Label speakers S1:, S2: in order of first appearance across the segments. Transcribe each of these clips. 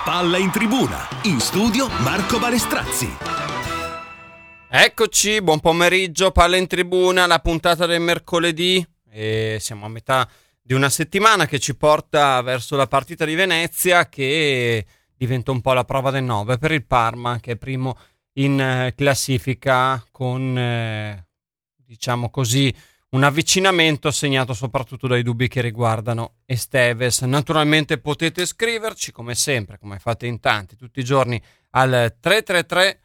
S1: Palla in tribuna, in studio Marco Balestrazzi.
S2: Eccoci, buon pomeriggio, Palla in tribuna, la puntata del mercoledì e siamo a metà di una settimana che ci porta verso la partita di Venezia, che diventa un po' la prova del 9 per il Parma, che è primo in classifica con, diciamo così, un avvicinamento segnato soprattutto dai dubbi che riguardano Esteves. Naturalmente potete scriverci come sempre, come fate in tanti, tutti i giorni al 333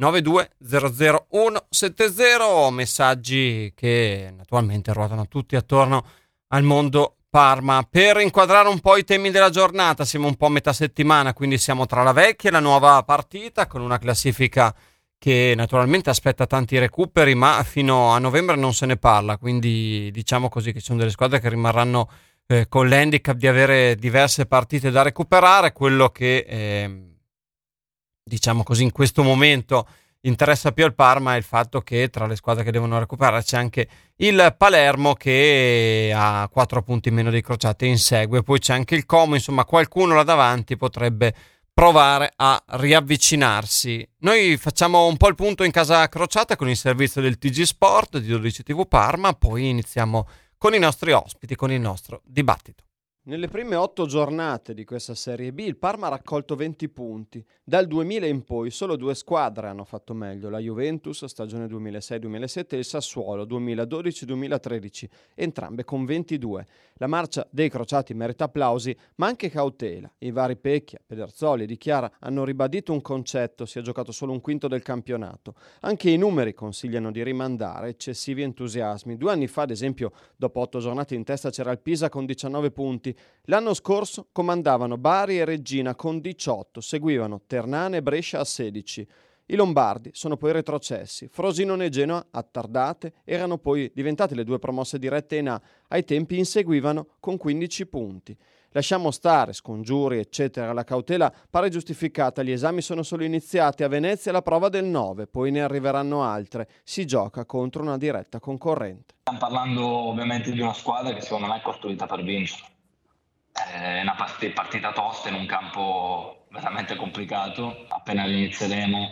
S2: 9200 170, messaggi che naturalmente ruotano tutti attorno al mondo Parma. Per inquadrare un po' i temi della giornata, siamo un po' a metà settimana, quindi siamo tra la vecchia e la nuova partita, con una classifica che naturalmente aspetta tanti recuperi, ma fino a novembre non se ne parla, quindi diciamo così che ci sono delle squadre che rimarranno con l'handicap di avere diverse partite da recuperare. Quello che diciamo così in questo momento interessa più al Parma è il fatto che tra le squadre che devono recuperare c'è anche il Palermo, che ha 4 punti meno dei Crociati e insegue, poi c'è anche il Como, insomma qualcuno là davanti potrebbe provare a riavvicinarsi. Noi facciamo un po' il punto in casa Crociata con il servizio del TG Sport di 12 TV Parma, poi iniziamo con i nostri ospiti, con il nostro dibattito. Nelle prime 8 giornate di questa Serie B il Parma ha raccolto 20 punti. Dal 2000 in poi solo 2 squadre hanno fatto meglio, la Juventus stagione 2006-2007 e il Sassuolo 2012-2013, entrambe con 22. La marcia dei Crociati merita applausi, ma anche cautela. I vari Pecchia, Pederzoli e Di Chiara hanno ribadito un concetto: si è giocato solo un quinto del campionato. Anche i numeri consigliano di rimandare eccessivi entusiasmi. 2 anni fa, ad esempio, dopo 8 giornate in testa c'era il Pisa con 19 punti. L'anno scorso comandavano Bari e Reggina con 18, seguivano Ternana e Brescia a 16. I lombardi sono poi retrocessi. Frosinone e Genoa, attardate, erano poi diventate le 2 promosse dirette in A. Ai tempi inseguivano con 15 punti. Lasciamo stare scongiuri, eccetera, la cautela pare giustificata, gli esami sono solo iniziati, a Venezia la prova del 9, poi ne arriveranno altre. Si gioca contro una diretta concorrente.
S3: Stiamo parlando ovviamente di una squadra che secondo me è costruita per vincere. È una partita tosta in un campo veramente complicato. Appena inizieremo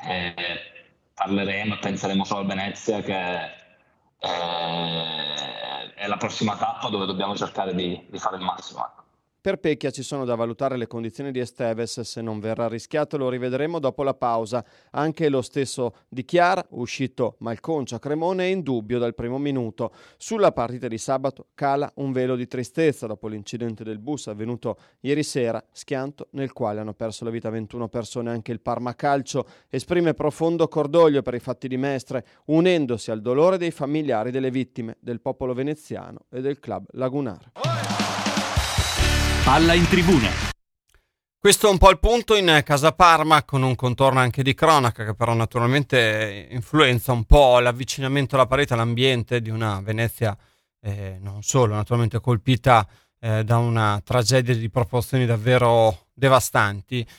S3: parleremo e penseremo solo a Venezia, che è la prossima tappa dove dobbiamo cercare di fare il massimo.
S2: Per Pecchia ci sono da valutare le condizioni di Esteves, se non verrà rischiato lo rivedremo dopo la pausa. Anche lo stesso Di Chiara, uscito malconcio a Cremone, è in dubbio dal primo minuto. Sulla partita di sabato cala un velo di tristezza dopo l'incidente del bus avvenuto ieri sera, schianto nel quale hanno perso la vita 21 persone. Anche il Parma Calcio esprime profondo cordoglio per i fatti di Mestre, unendosi al dolore dei familiari delle vittime, del popolo veneziano e del club lagunare.
S1: Palla in tribuna.
S2: Questo è un po' il punto in casa Parma, con un contorno anche di cronaca che però naturalmente influenza un po' l'avvicinamento alla parete, all'ambiente di una Venezia non solo naturalmente colpita da una tragedia di proporzioni davvero devastanti.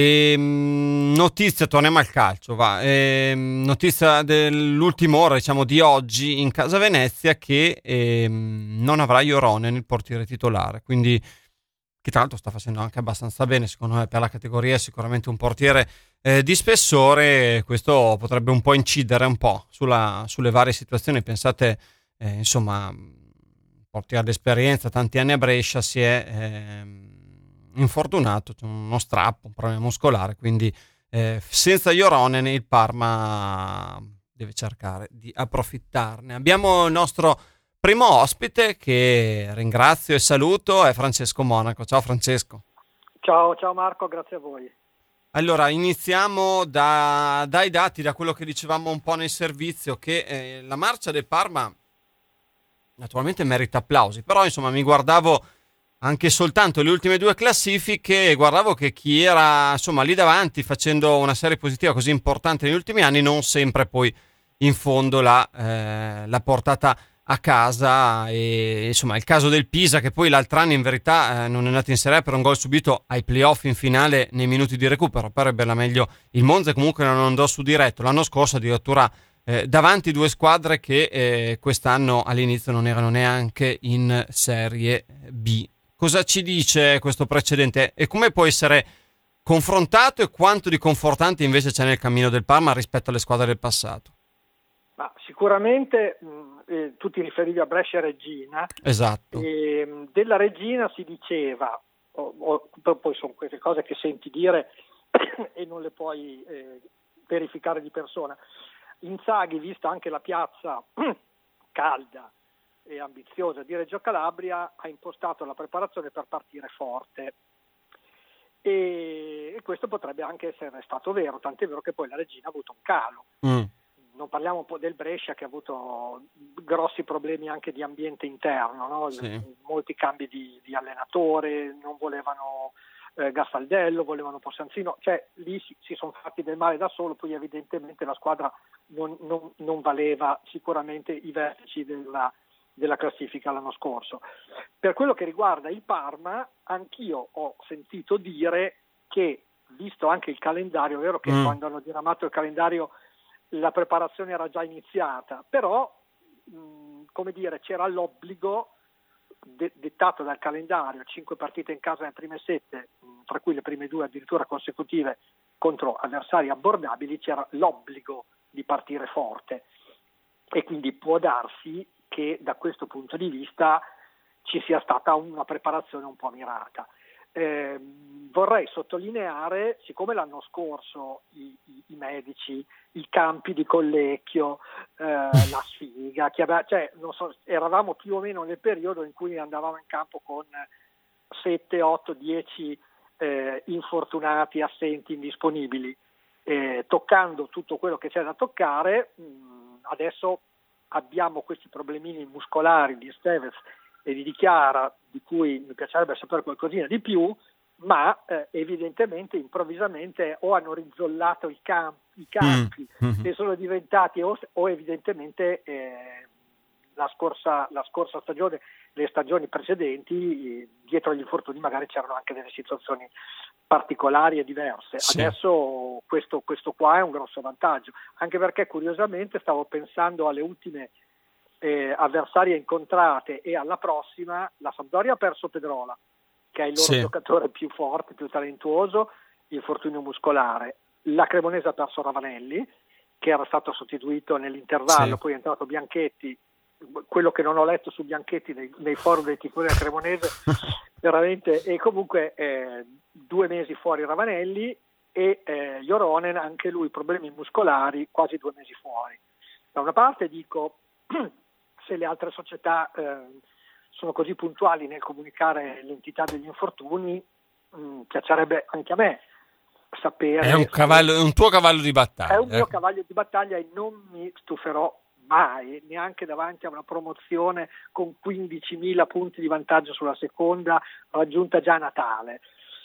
S2: Notizia, torniamo al calcio, notizia dell'ultima ora, diciamo di oggi in casa Venezia, che non avrà Ioronen, il portiere titolare, quindi che tra l'altro sta facendo anche abbastanza bene secondo me per la categoria, è sicuramente un portiere di spessore. Questo potrebbe un po' incidere un po' sulle varie situazioni. Pensate, insomma, portiere d'esperienza, tanti anni a Brescia, si è infortunato, c'è uno strappo, un problema muscolare, quindi senza Ioronen il Parma deve cercare di approfittarne. Abbiamo il nostro primo ospite, che ringrazio e saluto, è Francesco Monaco. Ciao Francesco.
S4: Ciao Marco, grazie a voi.
S2: Allora, iniziamo dai dati, da quello che dicevamo un po' nel servizio, che la marcia del Parma naturalmente merita applausi, però insomma mi guardavo anche soltanto le ultime 2 classifiche e guardavo che chi era insomma lì davanti facendo una serie positiva così importante negli ultimi anni non sempre poi in fondo l'ha portata a casa. E insomma il caso del Pisa, che poi l'altro anno in verità non è andato in Serie A per un gol subito ai playoff in finale nei minuti di recupero, però ebbe la meglio il Monza, comunque non andò su diretto. L'anno scorso addirittura davanti 2 squadre che quest'anno all'inizio non erano neanche in Serie B. Cosa ci dice questo precedente e come può essere confrontato e quanto di confortante invece c'è nel cammino del Parma rispetto alle squadre del passato?
S4: Ma sicuramente tu ti riferivi a Brescia Reggina.
S2: Esatto.
S4: Della Reggina si diceva, poi sono queste cose che senti dire e non le puoi verificare di persona. Inzaghi, vista anche la piazza calda e ambiziosa di Reggio Calabria, ha impostato la preparazione per partire forte. E questo potrebbe anche essere stato vero, tant'è vero che poi la Reggina ha avuto un calo. Non parliamo un po' del Brescia, che ha avuto grossi problemi anche di ambiente interno, no?
S2: Sì.
S4: Molti cambi di allenatore, non volevano Gastaldello, volevano Possanzino, cioè lì si sono fatti del male da solo, poi evidentemente la squadra non valeva sicuramente i vertici della classifica l'anno scorso. Per quello che riguarda il Parma, anch'io ho sentito dire che, visto anche il calendario, è vero che quando hanno diramato il calendario la preparazione era già iniziata, però come dire, c'era l'obbligo dettato dal calendario, 5 partite in casa nelle prime 7, tra cui le prime 2 addirittura consecutive contro avversari abbordabili, c'era l'obbligo di partire forte, e quindi può darsi che da questo punto di vista ci sia stata una preparazione un po' mirata. Vorrei sottolineare, siccome l'anno scorso i medici, i campi di Collecchio, la sfiga, eravamo più o meno nel periodo in cui andavamo in campo con 7, 8, 10 infortunati, assenti, indisponibili, toccando tutto quello che c'è da toccare. Adesso abbiamo questi problemini muscolari di Esteves e di Chiara, di cui mi piacerebbe sapere qualcosina di più, ma evidentemente improvvisamente o hanno rizzollato i campi e sono diventati o evidentemente la scorsa stagione, le stagioni precedenti, dietro agli infortuni magari c'erano anche delle situazioni particolari e diverse. Sì. Adesso questo qua è un grosso vantaggio, anche perché curiosamente stavo pensando alle ultime avversarie incontrate e alla prossima. La Sampdoria ha perso Pedrola, che è il loro giocatore più forte, più talentuoso, infortunio muscolare. La Cremonese ha perso Ravanelli, che era stato sostituito nell'intervallo, poi è entrato Bianchetti. Quello che non ho letto su Bianchetti nei forum dei tifosi della Cremonese veramente. E comunque 2 mesi fuori Ravanelli, e Joronen, anche lui problemi muscolari, quasi 2 mesi fuori. Da una parte dico, se le altre società sono così puntuali nel comunicare l'entità degli infortuni, piacerebbe anche a me sapere.
S2: È un tuo cavallo di battaglia.
S4: È un mio cavallo di battaglia, e non mi stuferò mai, neanche davanti a una promozione con 15.000 punti di vantaggio sulla seconda, raggiunta già a Natale.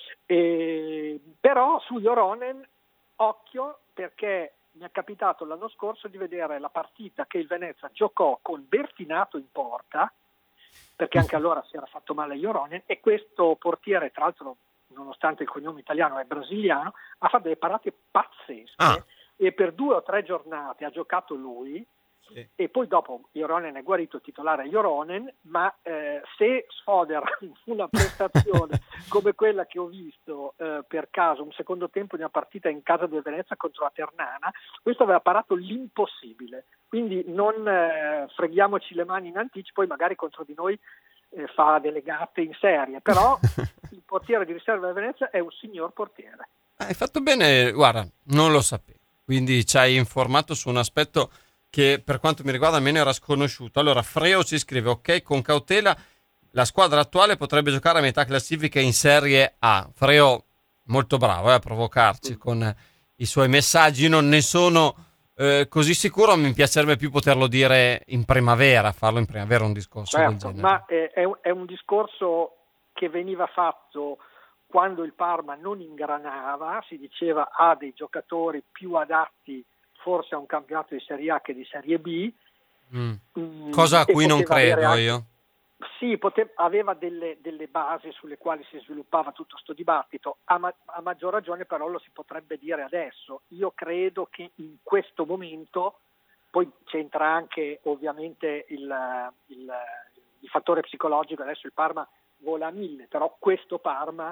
S4: Però su Joronen occhio, perché mi è capitato l'anno scorso di vedere la partita che il Venezia giocò con Bertinato in porta, perché anche allora si era fatto male Joronen, e questo portiere, tra l'altro nonostante il cognome italiano è brasiliano, ha fatto delle parate pazzesche, e per 2 o 3 giornate ha giocato lui. E poi dopo Joronen è guarito, titolare Joronen, ma se sfodera una prestazione come quella che ho visto per caso un secondo tempo di una partita in casa del Venezia contro la Ternana, questo aveva parato l'impossibile, quindi non freghiamoci le mani in anticipo, poi magari contro di noi fa delle gatte in serie, però il portiere di riserva del Venezia è un signor portiere.
S2: Hai fatto bene, guarda, non lo sapevo, quindi ci hai informato su un aspetto che per quanto mi riguarda almeno era sconosciuto. Allora Freo ci scrive: ok, con cautela la squadra attuale potrebbe giocare a metà classifica in Serie A. Freo molto bravo a provocarci con i suoi messaggi. Non ne sono così sicuro, mi piacerebbe più poterlo dire in primavera, farlo in primavera un discorso del genere.
S4: Ma è un discorso che veniva fatto quando il Parma non ingranava, si diceva ha dei giocatori più adatti forse a un campionato di Serie A che di Serie B.
S2: Cosa a cui non credo io.
S4: Sì, aveva delle basi sulle quali si sviluppava tutto questo dibattito. A maggior ragione però lo si potrebbe dire adesso. Io credo che in questo momento, poi c'entra anche ovviamente il fattore psicologico, adesso il Parma vola a 1000, però questo Parma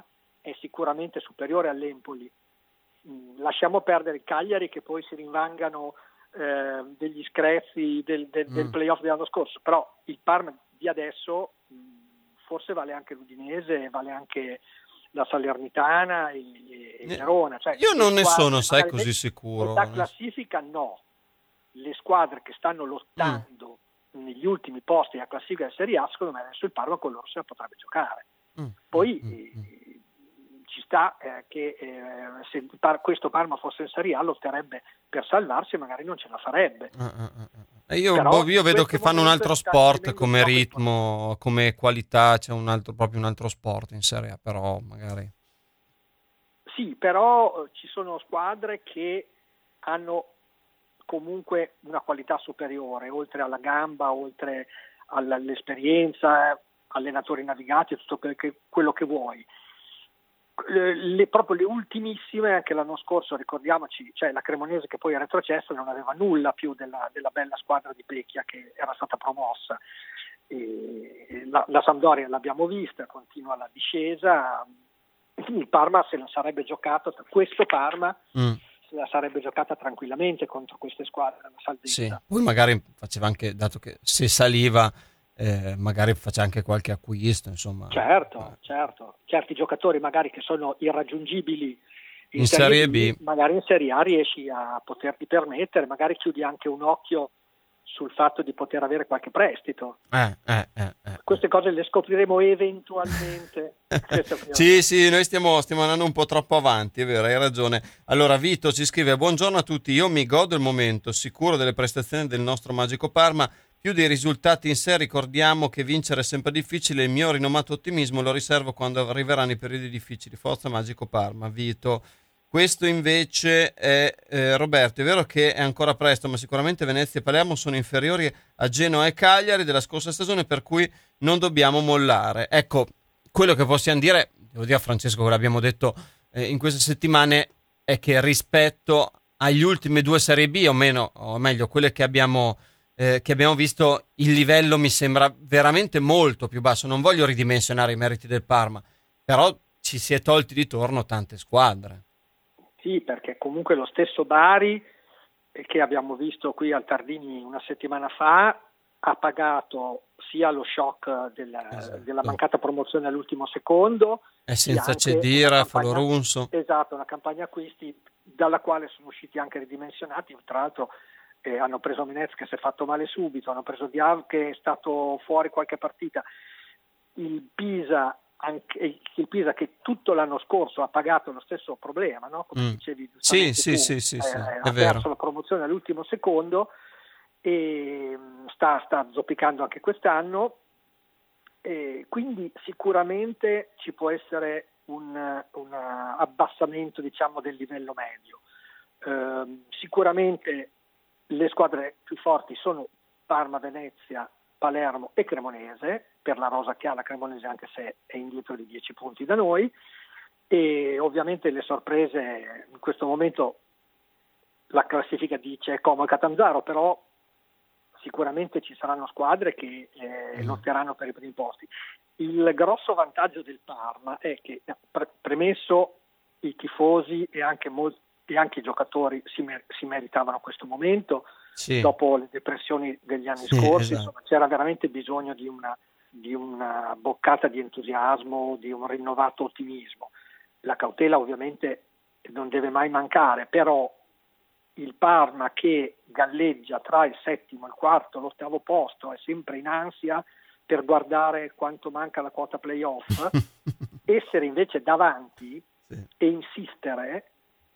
S4: è sicuramente superiore all'Empoli. Lasciamo perdere il Cagliari, che poi si rinvangano degli screzi del playoff dell'anno scorso, però il Parma di adesso forse vale anche l'Udinese, vale anche la Salernitana e Verona. Cioè,
S2: io non ne sono,
S4: squadre,
S2: così sicuro.
S4: La classifica no. Le squadre che stanno lottando negli ultimi posti della classifica della Serie A, secondo me adesso il Parma con loro se la potrebbe giocare. Poi ci sta che se questo Parma fosse in Serie A lotterebbe per salvarsi e magari non ce la farebbe.
S2: Io vedo che fanno un altro sport come ritmo, come qualità, c'è proprio un altro sport in Serie A, però magari...
S4: Sì, però ci sono squadre che hanno comunque una qualità superiore, oltre alla gamba, oltre all'esperienza, allenatori navigati, tutto quello che vuoi. Proprio le ultimissime, anche l'anno scorso, ricordiamoci, cioè la Cremonese che poi è retrocessa, non aveva nulla più della bella squadra di Pecchia che era stata promossa. La Sampdoria l'abbiamo vista, continua la discesa. Il Parma se la sarebbe giocata, questo Parma se la sarebbe giocata tranquillamente contro queste squadre, la salvezza.
S2: Sì. Poi magari faceva anche, dato che se saliva magari faceva anche qualche acquisto, insomma.
S4: Certo, certi giocatori magari che sono irraggiungibili
S2: in Serie B,
S4: magari in Serie A riesci a poterti permettere, magari chiudi anche un occhio sul fatto di poter avere qualche prestito. Queste cose le scopriremo eventualmente.
S2: Sì, noi stiamo andando un po' troppo avanti, è vero, hai ragione. Allora Vito ci scrive: buongiorno a tutti, io mi godo il momento, sicuro delle prestazioni del nostro magico Parma, più dei risultati in sé. Ricordiamo che vincere è sempre difficile, il mio rinomato ottimismo lo riservo quando arriveranno i periodi difficili. Forza magico Parma. Vito. Questo invece è Roberto, è vero che è ancora presto, ma sicuramente Venezia e Palermo sono inferiori a Genoa e Cagliari della scorsa stagione, per cui non dobbiamo mollare. Ecco, quello che possiamo dire, devo dire a Francesco che l'abbiamo detto in queste settimane, è che rispetto agli ultimi due Serie B, o meglio quelle che abbiamo visto, il livello mi sembra veramente molto più basso. Non voglio ridimensionare i meriti del Parma, però ci si è tolti di torno tante squadre.
S4: Sì, perché comunque lo stesso Bari, che abbiamo visto qui al Tardini una settimana fa, ha pagato sia lo shock della mancata promozione all'ultimo secondo,
S2: e senza Cedira, Falorunso.
S4: Esatto, una campagna acquisti dalla quale sono usciti anche ridimensionati. Tra l'altro hanno preso Menez che si è fatto male subito, hanno preso Diav che è stato fuori qualche partita. Il Pisa che tutto l'anno scorso ha pagato lo stesso problema, no? Come dicevi
S2: sì,
S4: ha perso la promozione all'ultimo secondo e sta zoppicando anche quest'anno, e quindi sicuramente ci può essere un abbassamento, diciamo, del livello medio. Sicuramente le squadre più forti sono Parma, Venezia, Palermo e Cremonese, per la rosa che ha la Cremonese, anche se è indietro di 10 punti da noi, e ovviamente le sorprese in questo momento la classifica dice Como e Catanzaro, però sicuramente ci saranno squadre che lotteranno per i primi posti. Il grosso vantaggio del Parma è che, premesso i tifosi e anche i giocatori si meritavano questo momento. Sì. Dopo le depressioni degli anni scorsi, esatto. Insomma, c'era veramente bisogno di una boccata di entusiasmo, di un rinnovato ottimismo. La cautela ovviamente non deve mai mancare, però il Parma che galleggia tra il settimo, il quarto, l'ottavo posto, è sempre in ansia per guardare quanto manca la quota playoff, essere invece davanti e insistere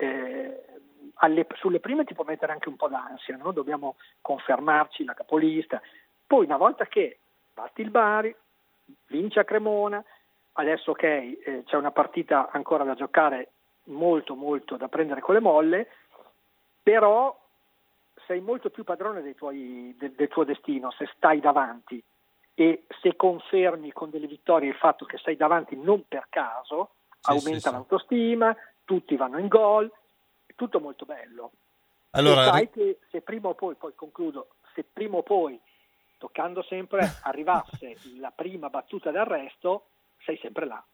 S4: sulle prime ti può mettere anche un po' d'ansia, no? Dobbiamo confermarci la capolista. Poi una volta che batti il Bari, vince a Cremona, adesso c'è una partita ancora da giocare, molto molto da prendere con le molle, però sei molto più padrone del tuo destino se stai davanti, e se confermi con delle vittorie il fatto che sei davanti non per caso, aumenta l'autostima, tutti vanno in gol, tutto molto bello. Allora, e sai che se prima o poi concludo, se prima o poi, toccando sempre, arrivasse la prima battuta d'arresto, sei sempre là.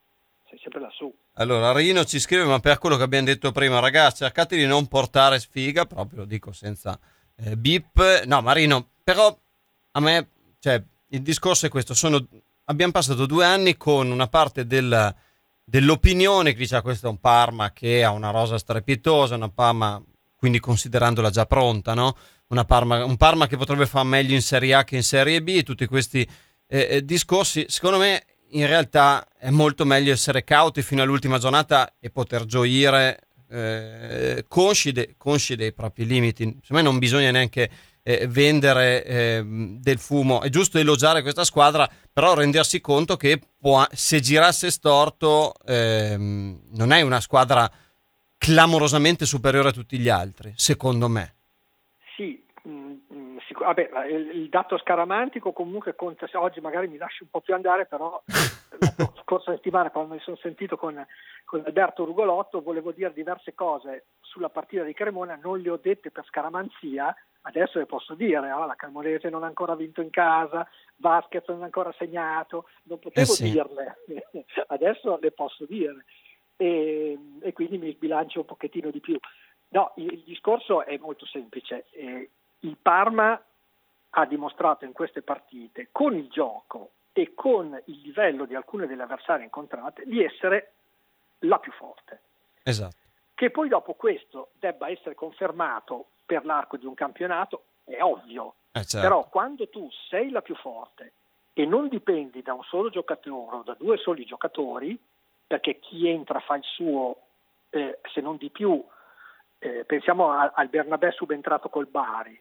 S4: sei sempre lassù.
S2: Allora, Rino ci scrive, ma per quello che abbiamo detto prima, ragazzi, cercate di non portare sfiga, proprio lo dico senza bip. No, Marino, però a me, cioè, il discorso è questo, abbiamo passato 2 anni con una parte dell'opinione che dice questo è un Parma che ha una rosa strepitosa, una Parma, quindi considerandola già pronta, no? Un Parma che potrebbe fare meglio in Serie A che in Serie B, tutti questi discorsi, secondo me in realtà è molto meglio essere cauti fino all'ultima giornata e poter gioire consci dei propri limiti. Secondo me non bisogna neanche vendere del fumo. È giusto elogiare questa squadra, però rendersi conto che se girasse storto non è una squadra clamorosamente superiore a tutti gli altri, secondo me.
S4: Sì, vabbè, il dato scaramantico comunque conta. Oggi magari mi lasci un po' più andare, però la scorsa settimana quando mi sono sentito con Alberto Rugolotto volevo dire diverse cose sulla partita di Cremona, non le ho dette per scaramanzia, adesso le posso dire. La Cremonese non ha ancora vinto in casa, Vasquez non ha ancora segnato, non potevo dirle, adesso le posso dire e quindi mi sbilancio un pochettino di più. No, il discorso è molto semplice. Il Parma ha dimostrato in queste partite, con il gioco e con il livello di alcune delle avversarie incontrate, di essere la più forte.
S2: Esatto.
S4: Che poi dopo questo debba essere confermato per l'arco di un campionato è ovvio.
S2: Certo.
S4: Però quando tu sei la più forte e non dipendi da un solo giocatore o da 2 soli giocatori, perché chi entra fa il suo, se non di più. Pensiamo al Bernabé subentrato col Bari,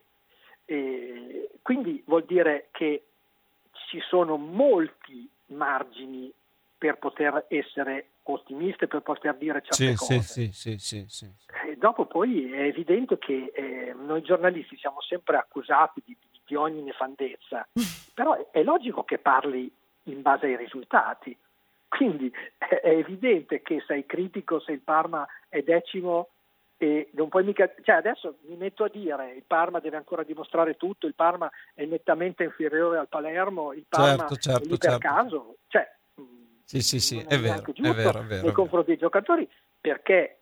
S4: quindi vuol dire che ci sono molti margini per poter essere ottimiste, per poter dire certe cose.
S2: Sì.
S4: E dopo poi è evidente che noi giornalisti siamo sempre accusati di ogni nefandezza, però è logico che parli in base ai risultati, quindi è evidente che sei critico se il Parma è 10º. E non puoi mica, cioè adesso mi metto a dire il Parma deve ancora dimostrare tutto, il Parma è nettamente inferiore al Palermo, il Parma è lì per caso, cioè
S2: sì, è vero, è vero
S4: nei confronti dei giocatori, perché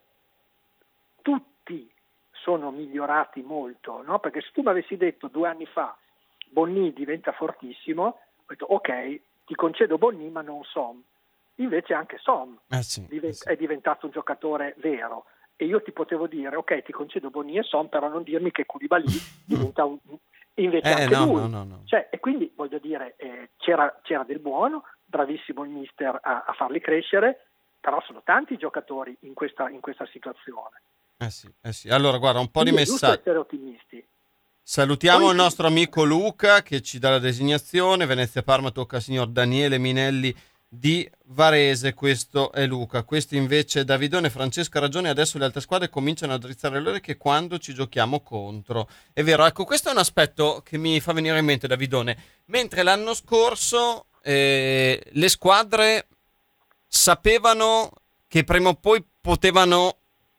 S4: tutti sono migliorati molto, no? Perché se tu mi avessi detto 2 anni fa Bonni diventa fortissimo, ho detto ok, ti concedo Bonni ma non Som, invece anche Som è diventato un giocatore vero. E io ti potevo dire, ok, ti concedo Bonni e Son, però non dirmi che Koulibaly diventa invece anche lui.
S2: No.
S4: Cioè, e quindi voglio dire, c'era del buono, bravissimo il mister a farli crescere, però sono tanti i giocatori in questa situazione.
S2: Sì. Allora, guarda, un po' di messaggi.
S4: È giusto essere ottimisti.
S2: Salutiamo il nostro amico Luca che ci dà la designazione. Venezia Parma tocca al signor Daniele Minelli di Varese. Questo è Luca. Questo invece è Davidone. Francesco ha ragione, adesso le altre squadre cominciano a drizzare le orecchie quando ci giochiamo contro. È vero, ecco, questo è un aspetto che mi fa venire in mente, Davidone. Mentre l'anno scorso le squadre sapevano che prima o poi potevano,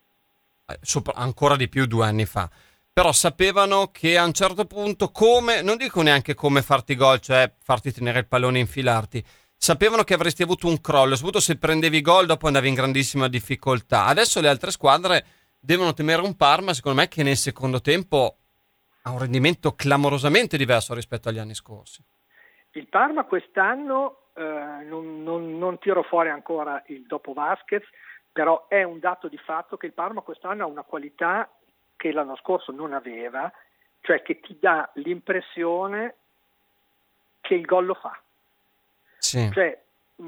S2: ancora di più 2 anni fa, però sapevano che a un certo punto non dico neanche come farti gol, cioè farti tenere il pallone e infilarti, sapevano che avresti avuto un crollo, soprattutto se prendevi gol dopo andavi in grandissima difficoltà. Adesso le altre squadre devono temere un Parma, secondo me, che nel secondo tempo ha un rendimento clamorosamente diverso rispetto agli anni scorsi.
S4: Il Parma quest'anno, non tiro fuori ancora il dopo Vasquez, però è un dato di fatto che il Parma quest'anno ha una qualità che l'anno scorso non aveva, cioè che ti dà l'impressione che il gol lo fa.
S2: Sì.
S4: Cioè,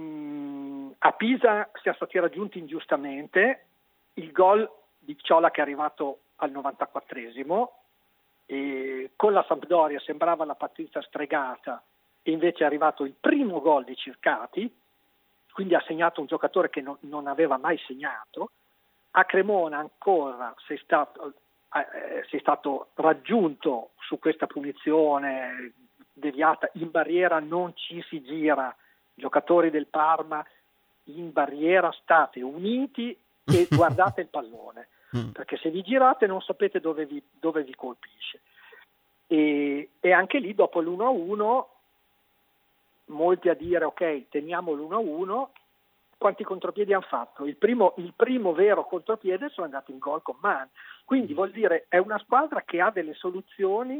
S4: a Pisa siamo stati raggiunti ingiustamente, il gol di Ciola che è arrivato al 94esimo, e con la Sampdoria sembrava la partita stregata e invece è arrivato il primo gol di Circati, quindi ha segnato un giocatore che non aveva mai segnato. A Cremona ancora sei stato raggiunto su questa punizione deviata in barriera, non ci si gira. Giocatori del Parma in barriera state uniti e guardate il pallone, perché se vi girate non sapete dove vi colpisce. E anche lì dopo l'1-1 molti a dire ok, teniamo l'1-1, quanti contropiedi hanno fatto? Il primo vero contropiede sono andati in gol con Man. Quindi vuol dire è una squadra che ha delle soluzioni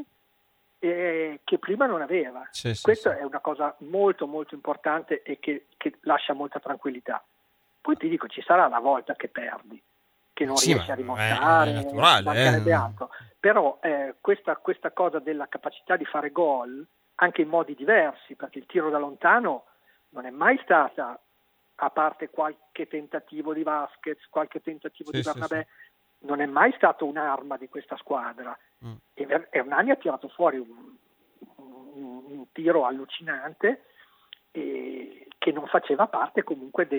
S4: che prima non aveva. Questa è una cosa molto molto importante e che lascia molta tranquillità. Poi ti dico, ci sarà la volta che perdi, che non riesci a rimontare,
S2: è naturale,
S4: altro. Però questa cosa della capacità di fare gol anche in modi diversi, perché il tiro da lontano non è mai stata, a parte qualche tentativo di Vasquez, qualche tentativo di Bernabé, non è mai stato un'arma di questa squadra. E Hernani ha tirato fuori un tiro allucinante che non faceva parte comunque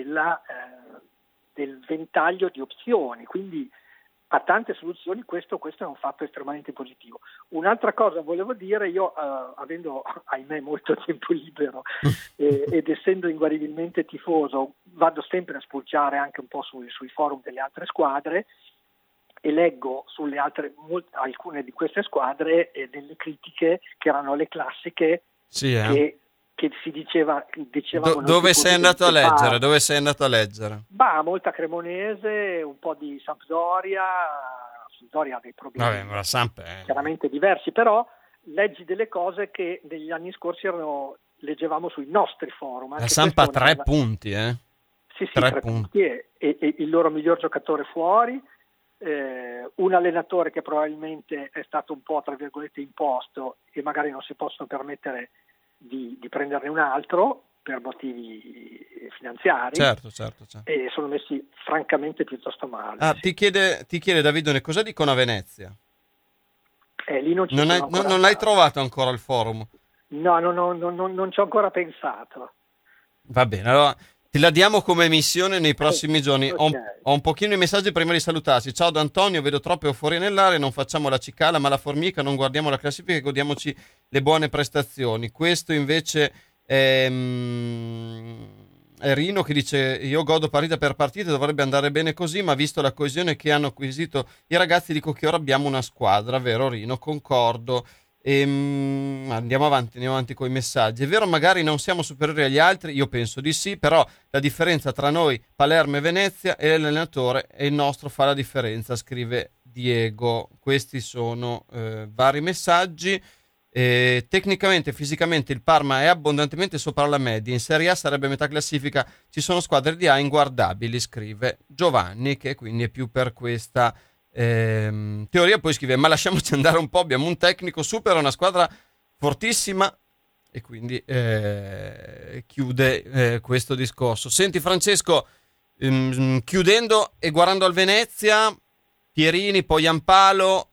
S4: del ventaglio di opzioni, quindi ha tante soluzioni. Questo è un fatto estremamente positivo. Un'altra cosa volevo dire, io avendo ahimè molto tempo libero ed essendo inguaribilmente tifoso, vado sempre a spulciare anche un po' sui forum delle altre squadre e leggo sulle alcune di queste squadre delle critiche che erano le classiche che si dicevano
S2: dove sei andato a leggere? Dove sei andato a leggere?
S4: Molta Cremonese, un po' di Sampdoria ha dei problemi chiaramente diversi, però leggi delle cose che negli anni scorsi leggevamo sui nostri forum.
S2: La Samp ha 3 punti,
S4: Sì, 3 punti e il loro miglior giocatore fuori, un allenatore che probabilmente è stato un po' tra virgolette imposto e magari non si possono permettere di prenderne un altro per motivi finanziari.
S2: Certo.
S4: E sono messi francamente piuttosto male.
S2: Ti chiede Davidone cosa dicono a Venezia?
S4: Lì non
S2: l'hai trovato ancora il forum?
S4: No, non ci ho ancora pensato.
S2: Va bene, allora te la diamo come missione nei prossimi giorni.
S4: Okay.
S2: Ho un pochino di messaggi prima di salutarsi. Ciao da Antonio, vedo troppe euforie nell'aria, non facciamo la cicala ma la formica, non guardiamo la classifica e godiamoci le buone prestazioni. Questo invece è Rino che dice: io godo partita per partita, dovrebbe andare bene così, ma visto la coesione che hanno acquisito i ragazzi dico che ora abbiamo una squadra, vero Rino? Concordo. Andiamo avanti con i messaggi. È vero, magari non siamo superiori agli altri, io penso di sì, però la differenza tra noi, Palermo e Venezia, e l'allenatore e il nostro fa la differenza, scrive Diego. Questi sono vari messaggi. Tecnicamente e fisicamente il Parma è abbondantemente sopra la media, in Serie A sarebbe metà classifica, ci sono squadre di A inguardabili, scrive Giovanni, che quindi è più per questa teoria. Poi scrive: ma lasciamoci andare un po', abbiamo un tecnico super, una squadra fortissima, e quindi chiude questo discorso. Senti Francesco, chiudendo e guardando al Venezia, Pierini, poi Ampalo,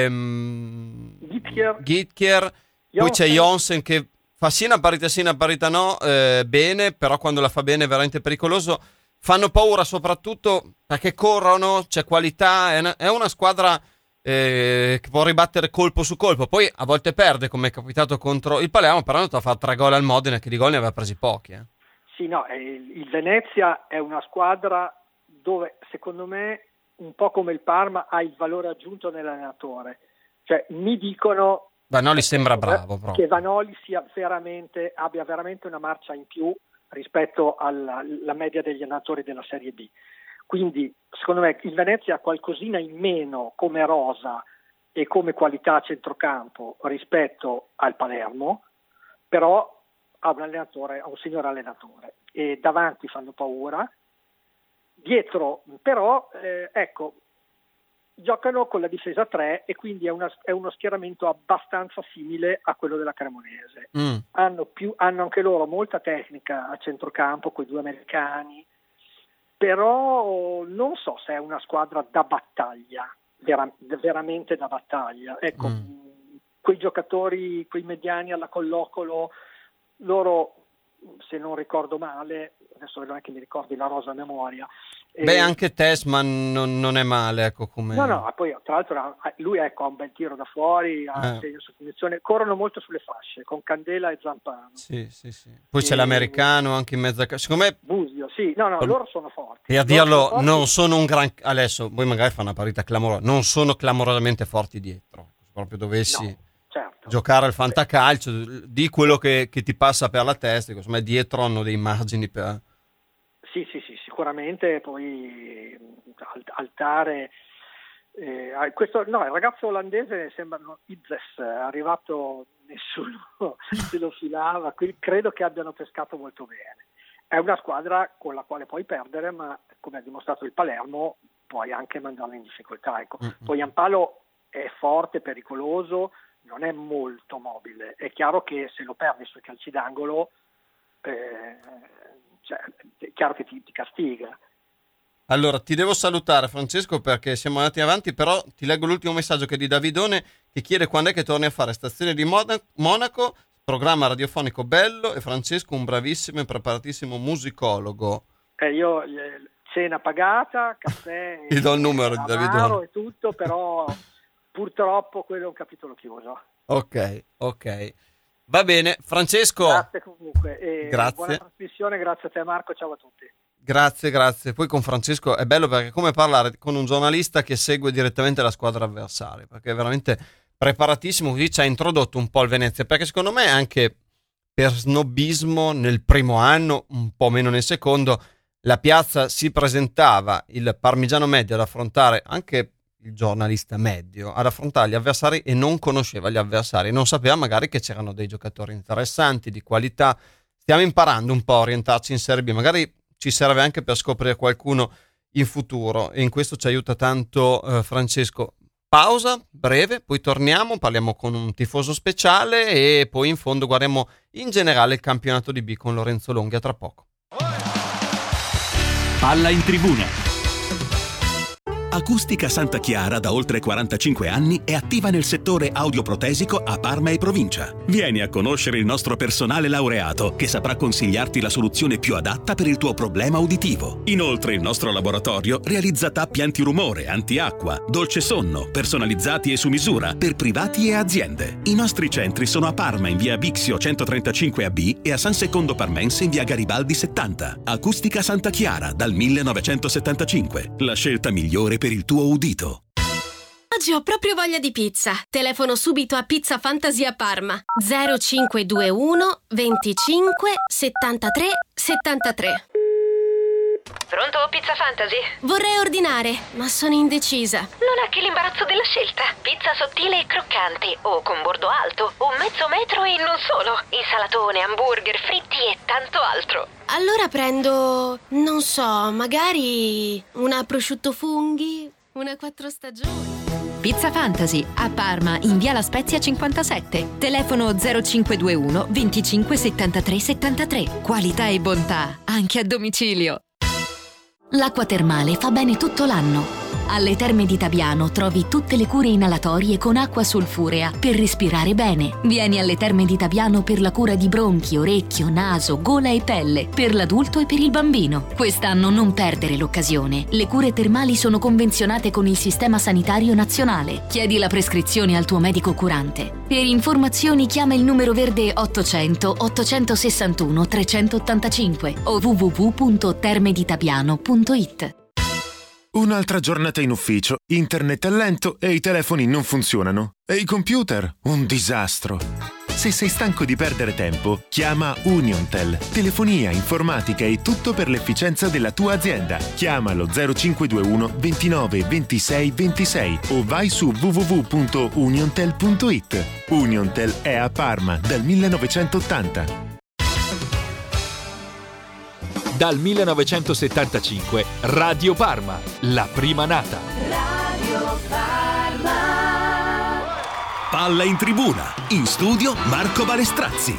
S2: Gitkier, poi c'è Jonsen che fa sì una partita no, bene, però quando la fa bene è veramente pericoloso. Fanno paura soprattutto perché corrono, c'è qualità, è una squadra che può ribattere colpo su colpo. Poi a volte perde, come è capitato contro il Palermo, però è andato a fare 3 gol al Modena, che di gol ne aveva presi pochi.
S4: Sì, no, il Venezia è una squadra dove secondo me, un po' come il Parma, ha il valore aggiunto nell'allenatore. Cioè mi dicono
S2: Vanoli sembra bravo proprio.
S4: Che Vanoli abbia veramente una marcia in più rispetto alla media degli allenatori della Serie B. Quindi secondo me il Venezia ha qualcosina in meno come rosa e come qualità a centrocampo rispetto al Palermo, però ha un signor allenatore e davanti fanno paura. Dietro però giocano con la difesa 3 e quindi è uno schieramento abbastanza simile a quello della Cremonese. Hanno anche loro molta tecnica a centrocampo, quei 2 americani, però non so se è una squadra da battaglia, veramente da battaglia. Ecco, quei giocatori, quei mediani alla Collocolo, loro, se non ricordo male, adesso non è che mi ricordi la rosa a memoria.
S2: Anche Tessman non è male, ecco come.
S4: No, poi tra l'altro lui ha un bel tiro da fuori, ha segno su punizione, corrono molto sulle fasce con Candela e Zampano.
S2: Sì. Poi c'è l'americano anche in mezzo a secondo me
S4: Busio, sì, no, loro sono forti.
S2: E a dirlo, non sono un gran. Adesso voi magari fanno una partita clamorosa, non sono clamorosamente forti dietro. Se proprio dovessi giocare al fantacalcio, di quello che ti passa per la testa, insomma dietro hanno dei margini per.
S4: Sì, sicuramente poi altare. Il ragazzo olandese sembra Izes, è arrivato, nessuno se lo filava, quindi credo che abbiano pescato molto bene. È una squadra con la quale puoi perdere, ma come ha dimostrato il Palermo puoi anche mandarla in difficoltà. Ecco. Poi Ampalo è forte, pericoloso, non è molto mobile. È chiaro che se lo perdi sui calci d'angolo, è chiaro che ti castiga.
S2: Allora, ti devo salutare, Francesco, perché siamo andati avanti, però ti leggo l'ultimo messaggio che è di Davidone, che chiede quando è che torni a fare Stazione di Monaco, programma radiofonico bello, e Francesco un bravissimo e preparatissimo musicologo.
S4: Io cena pagata, caffè,
S2: ti do il numero di Davidone
S4: e tutto, però purtroppo quello è un capitolo chiuso.
S2: Ok. Va bene, Francesco.
S4: Grazie comunque.
S2: Grazie.
S4: Buona trasmissione, grazie a te Marco, ciao a tutti.
S2: Grazie. Poi con Francesco è bello perché è come parlare con un giornalista che segue direttamente la squadra avversaria, perché è veramente preparatissimo, così ci ha introdotto un po' il Venezia, perché secondo me anche per snobismo nel primo anno, un po' meno nel secondo, la piazza si presentava il parmigiano medio ad affrontare, anche il giornalista medio, ad affrontare gli avversari e non conosceva gli avversari, non sapeva magari che c'erano dei giocatori interessanti, di qualità. Stiamo imparando un po' a orientarci in Serie B, magari ci serve anche per scoprire qualcuno in futuro e in questo ci aiuta tanto Francesco. Pausa breve, poi torniamo, parliamo con un tifoso speciale e poi in fondo guardiamo in generale il campionato di B con Lorenzo Longhi. A tra poco.
S1: Palla in tribuna. Acustica Santa Chiara da oltre 45 anni è attiva nel settore audioprotesico a Parma e provincia. Vieni a conoscere il nostro personale laureato che saprà consigliarti la soluzione più adatta per il tuo problema uditivo. Inoltre il nostro laboratorio realizza tappi antirumore, antiacqua, dolce sonno, personalizzati e su misura per privati e aziende. I nostri centri sono a Parma in via Bixio 135 AB e a San Secondo Parmense in via Garibaldi 70. Acustica Santa Chiara dal 1975. La scelta migliore per il tuo udito.
S5: Oggi ho proprio voglia di pizza. Telefono subito a Pizza Fantasy a Parma. 0521 25 73 73.
S6: Pronto, Pizza Fantasy?
S5: Vorrei ordinare, ma sono indecisa.
S6: Non è che l'imbarazzo della scelta. Pizza sottile e croccante, o con bordo alto, o mezzo metro e non solo. Insalatone, hamburger, fritti e tanto altro.
S5: Allora prendo, non so, magari una prosciutto funghi, una 4 stagioni.
S7: Pizza Fantasy a Parma in via La Spezia 57. Telefono 0521 25 73 73. Qualità e bontà anche a domicilio. L'acqua termale fa bene tutto l'anno. Alle Terme di Tabiano trovi tutte le cure inalatorie con acqua sulfurea per respirare bene. Vieni alle Terme di Tabiano per la cura di bronchi, orecchio, naso, gola e pelle, per l'adulto e per il bambino. Quest'anno non perdere l'occasione. Le cure termali sono convenzionate con il Sistema Sanitario Nazionale. Chiedi la prescrizione al tuo medico curante. Per informazioni chiama il numero verde 800 861 385 o www.termeditabiano.it.
S8: Un'altra giornata in ufficio, internet è lento e i telefoni non funzionano. E i computer? Un disastro. Se sei stanco di perdere tempo, chiama Uniontel. Telefonia, informatica e tutto per l'efficienza della tua azienda. Chiamalo 0521 29 26 26 o vai su www.uniontel.it. Uniontel è a Parma dal 1980.
S9: Dal 1975 Radio Parma, la prima nata.
S1: Radio Parma. Palla in tribuna. In studio Marco Balestrazzi.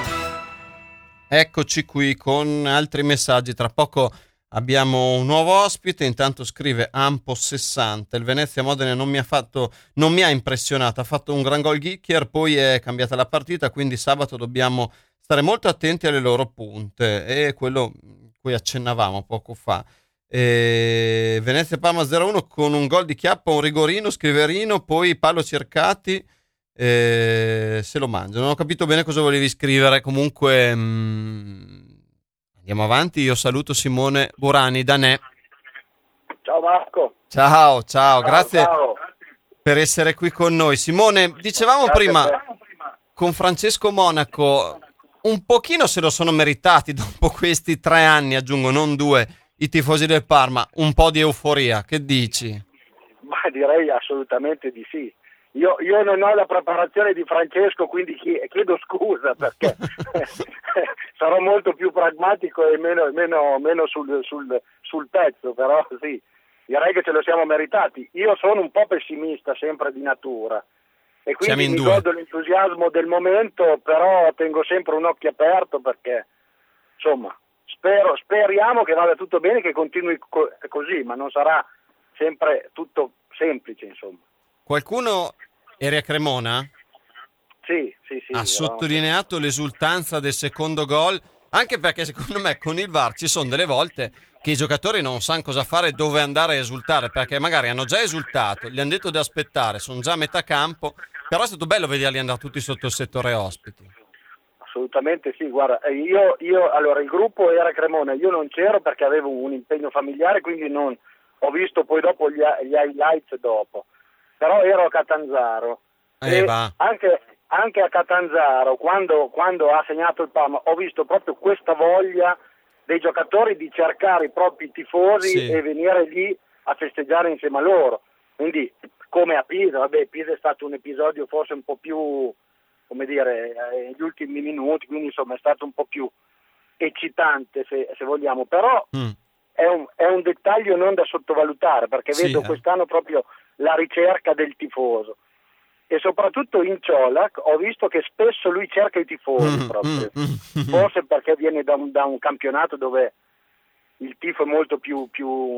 S2: Eccoci qui con altri messaggi. Tra poco abbiamo un nuovo ospite. Intanto scrive Ampo 60. Il Venezia Modena non mi ha impressionato. Ha fatto un gran gol Ghicchier, poi è cambiata la partita, quindi sabato dobbiamo stare molto attenti alle loro punte, e quello cui accennavamo poco fa. Venezia Parma 0-1 con un gol di Chiappa, un rigorino, Scriverino, poi Pallo Cercati, se lo mangiano. Non ho capito bene cosa volevi scrivere, comunque andiamo avanti. Io saluto Simone Burani da Ne.
S10: Ciao Marco.
S2: Ciao, grazie per essere qui con noi. Simone, dicevamo prima con Francesco Monaco, un pochino se lo sono meritati dopo questi 3 anni, aggiungo, non 2, i tifosi del Parma? Un po' di euforia, che dici?
S10: Ma direi assolutamente di sì. Io non ho la preparazione di Francesco, quindi chiedo scusa perché sarò molto più pragmatico e meno sul pezzo, però sì, direi che ce lo siamo meritati. Io sono un po' pessimista sempre di natura e quindi mi godo l'entusiasmo del momento, però tengo sempre un occhio aperto perché insomma speriamo che vada tutto bene, che continui così, ma non sarà sempre tutto semplice, insomma.
S2: Qualcuno, eri a Cremona?
S10: Sì.
S2: Ha sottolineato l'esultanza del secondo gol, anche perché secondo me con il VAR ci sono delle volte che i giocatori non sanno cosa fare, dove andare a esultare, perché magari hanno già esultato, gli hanno detto di aspettare, sono già a metà campo, però è stato bello vederli andare tutti sotto il settore ospiti.
S10: Assolutamente sì, guarda, io allora il gruppo era a Cremona, io non c'ero perché avevo un impegno familiare, quindi non ho visto poi dopo gli highlights dopo, però ero a Catanzaro e anche a Catanzaro quando ha segnato il Parma ho visto proprio questa voglia dei giocatori di cercare i propri tifosi e venire lì a festeggiare insieme a loro, quindi come a Pisa, Pisa è stato un episodio forse un po' più, come dire, negli ultimi minuti, quindi insomma è stato un po' più eccitante se vogliamo, però è un dettaglio non da sottovalutare, perché vedo quest'anno proprio la ricerca del tifoso e soprattutto in Ciolac ho visto che spesso lui cerca i tifosi proprio, forse perché viene da un campionato dove il tifo è molto più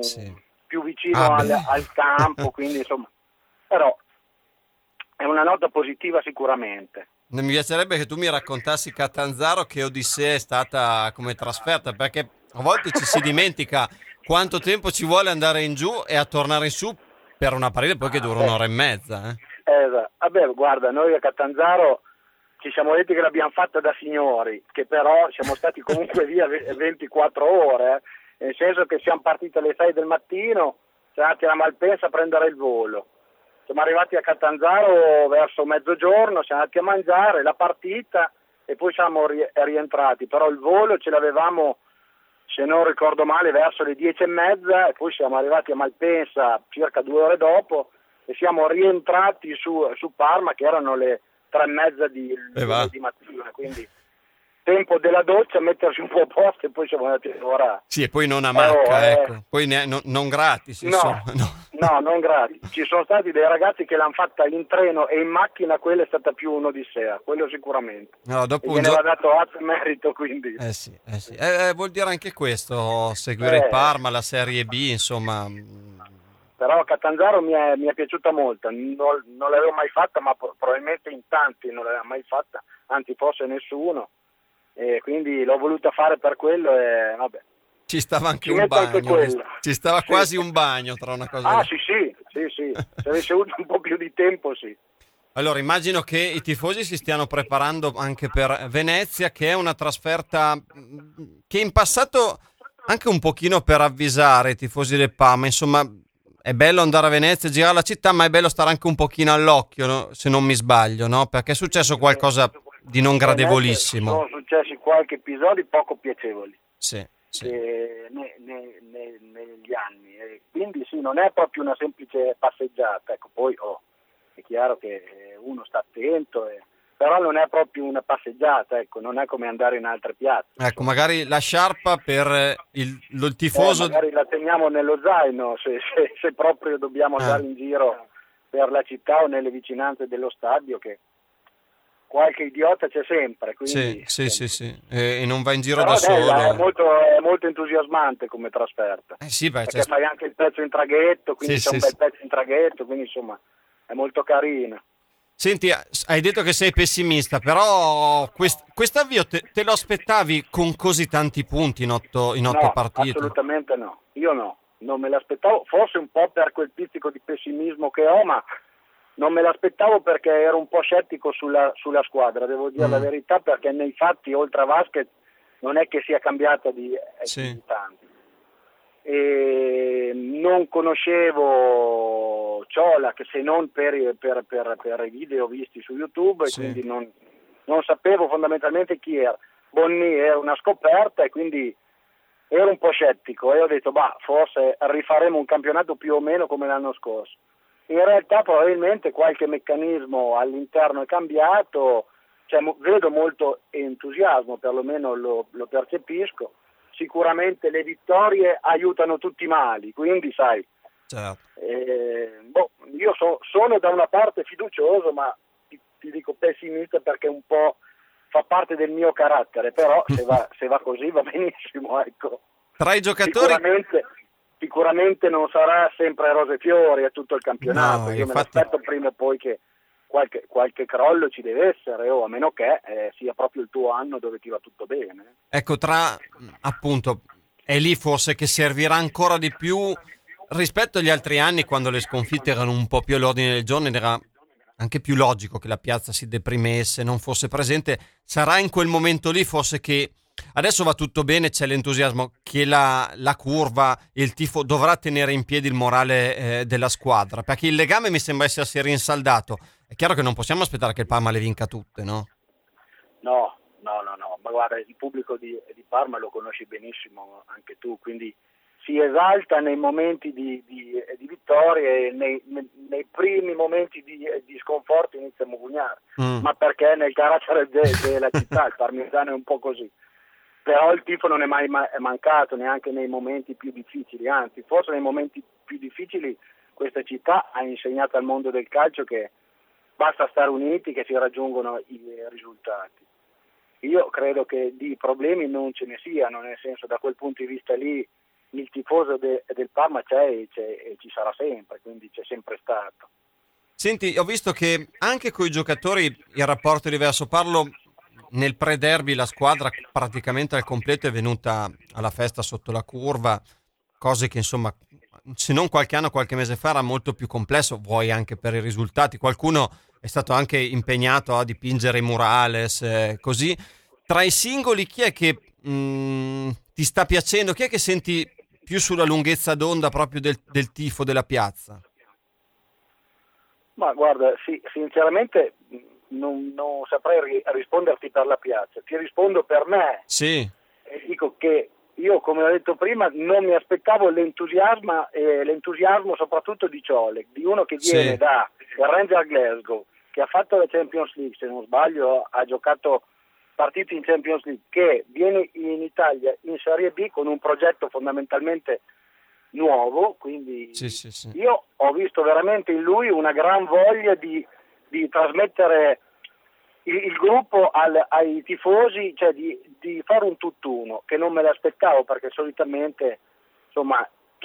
S10: vicino al campo, quindi insomma, però è una nota positiva sicuramente.
S2: Mi piacerebbe che tu mi raccontassi Catanzaro che odissea è stata come trasferta, perché a volte ci si dimentica quanto tempo ci vuole andare in giù e a tornare in su per una partita poi che dura un'ora e mezza.
S10: Esatto. Guarda, noi a Catanzaro ci siamo detti che l'abbiamo fatta da signori, che però siamo stati comunque via 24 ore, nel senso che siamo partiti alle 6 del mattino, siamo andati a Malpensa a prendere il volo. Siamo arrivati a Catanzaro verso mezzogiorno, siamo andati a mangiare, la partita e poi siamo rientrati, però il volo ce l'avevamo, se non ricordo male, verso le 10:30 e poi siamo arrivati a Malpensa circa 2 ore dopo e siamo rientrati su Parma che erano le 3:30 di mattina, quindi tempo della doccia, mettersi un po' a posto e poi siamo andati a lavorare.
S2: Sì, e poi non a macca, ecco. Poi non gratis, insomma.
S10: No, non gratis. Ci sono stati dei ragazzi che l'hanno fatta in treno e in macchina, quella è stata più un'odissea, quello sicuramente.
S2: No, dopo
S10: e gliene va dato atto e merito, quindi.
S2: Sì. Vuol dire anche questo, seguire il Parma, la Serie B, insomma.
S10: Però Catanzaro mi è piaciuta molto, non l'avevo mai fatta, ma probabilmente in tanti non l'aveva mai fatta, anzi forse nessuno. E quindi l'ho voluta fare per quello e vabbè.
S2: Ci stava anche un bagno, ci stava quasi un bagno tra una cosa
S10: e sì, se avessi avuto un po' più di tempo sì.
S2: Allora immagino che i tifosi si stiano preparando anche per Venezia, che è una trasferta che in passato anche un pochino per avvisare i tifosi del Parma, insomma è bello andare a Venezia, girare la città, ma è bello stare anche un pochino all'occhio, no? Se non mi sbaglio, no? Perché è successo qualcosa di non gradevolissimo.
S10: Sono successi qualche episodio poco piacevoli negli anni, e quindi sì, non è proprio una semplice passeggiata, ecco, poi è chiaro che uno sta attento, però non è proprio una passeggiata, ecco, non è come andare in altre piazze.
S2: Ecco, magari la sciarpa per il tifoso...
S10: magari la teniamo nello zaino se proprio dobbiamo andare in giro per la città o nelle vicinanze dello stadio, che qualche idiota c'è sempre, quindi
S2: sì. E non va in giro
S10: però
S2: da solo.
S10: È molto entusiasmante come trasferta, perché fai anche il pezzo in traghetto, quindi c'è un bel pezzo in traghetto, quindi insomma è molto carino.
S2: Senti, hai detto che sei pessimista, però quest'avvio te lo aspettavi con così tanti punti in otto partite?
S10: Assolutamente no, io non me l'aspettavo, forse un po' per quel pizzico di pessimismo che ho, ma non me l'aspettavo perché ero un po' scettico sulla squadra, devo dire la verità, perché nei fatti oltre a Vasquez non è che sia cambiata di tanto. E non conoscevo Ciolac se non per i video visti su YouTube, e quindi non sapevo fondamentalmente chi era. Bonni era una scoperta e quindi ero un po' scettico e ho detto forse rifaremo un campionato più o meno come l'anno scorso. In realtà probabilmente qualche meccanismo all'interno è cambiato, vedo molto entusiasmo, perlomeno lo percepisco. Sicuramente le vittorie aiutano tutti i mali, quindi sai,
S2: certo.
S10: Io sono da una parte fiducioso, ma ti dico pessimista perché un po' fa parte del mio carattere, però se va così va benissimo, ecco.
S2: Tra i giocatori
S10: sicuramente non sarà sempre rose e fiori a tutto il campionato.
S2: No,
S10: io
S2: infatti...
S10: me l'aspetto prima o poi che qualche crollo ci deve essere, a meno che sia proprio il tuo anno dove ti va tutto bene.
S2: Ecco, appunto, è lì forse che servirà ancora di più rispetto agli altri anni, quando le sconfitte erano un po' più all'ordine del giorno ed era anche più logico che la piazza si deprimesse, non fosse presente. Sarà in quel momento lì forse che adesso va tutto bene, c'è l'entusiasmo, che la curva, il tifo dovrà tenere in piedi il morale della squadra, perché il legame mi sembra essersi rinsaldato. È chiaro che non possiamo aspettare che il Parma le vinca tutte, no?
S10: No, ma guarda, il pubblico di Parma lo conosci benissimo anche tu, quindi si esalta nei momenti di vittorie e nei primi momenti di sconforto inizia a mugugnare, ma perché nel carattere della città il parmigiano è un po' così. Però il tifo non è mai mancato neanche nei momenti più difficili, anzi forse nei momenti più difficili questa città ha insegnato al mondo del calcio che basta stare uniti che si raggiungono i risultati. Io credo che di problemi non ce ne siano, nel senso, da quel punto di vista lì il tifoso del Parma c'è e ci sarà sempre, quindi c'è sempre stato.
S2: Senti, ho visto che anche con i giocatori il rapporto è diverso. Parlo nel pre-derby, la squadra praticamente al completo è venuta alla festa sotto la curva, cose che insomma, se non qualche anno, qualche mese fa era molto più complesso, vuoi anche per i risultati. Qualcuno è stato anche impegnato a dipingere i murales, così. Tra i singoli chi è che ti sta piacendo? Chi è che senti più sulla lunghezza d'onda proprio del tifo della piazza?
S10: Ma guarda, sì, sinceramente non saprei risponderti per la piazza, ti rispondo per me.
S2: Sì.
S10: E dico che io, come ho detto prima, non mi aspettavo l'entusiasmo soprattutto di Ciolek, di uno che viene da Rangers Glasgow, che ha fatto la Champions League, se non sbaglio ha giocato partite in Champions League, che viene in Italia in Serie B con un progetto fondamentalmente nuovo, quindi sì. Io ho visto veramente in lui una gran voglia di trasmettere il gruppo ai tifosi, cioè di fare un tutt'uno, che non me l'aspettavo, perché solitamente insomma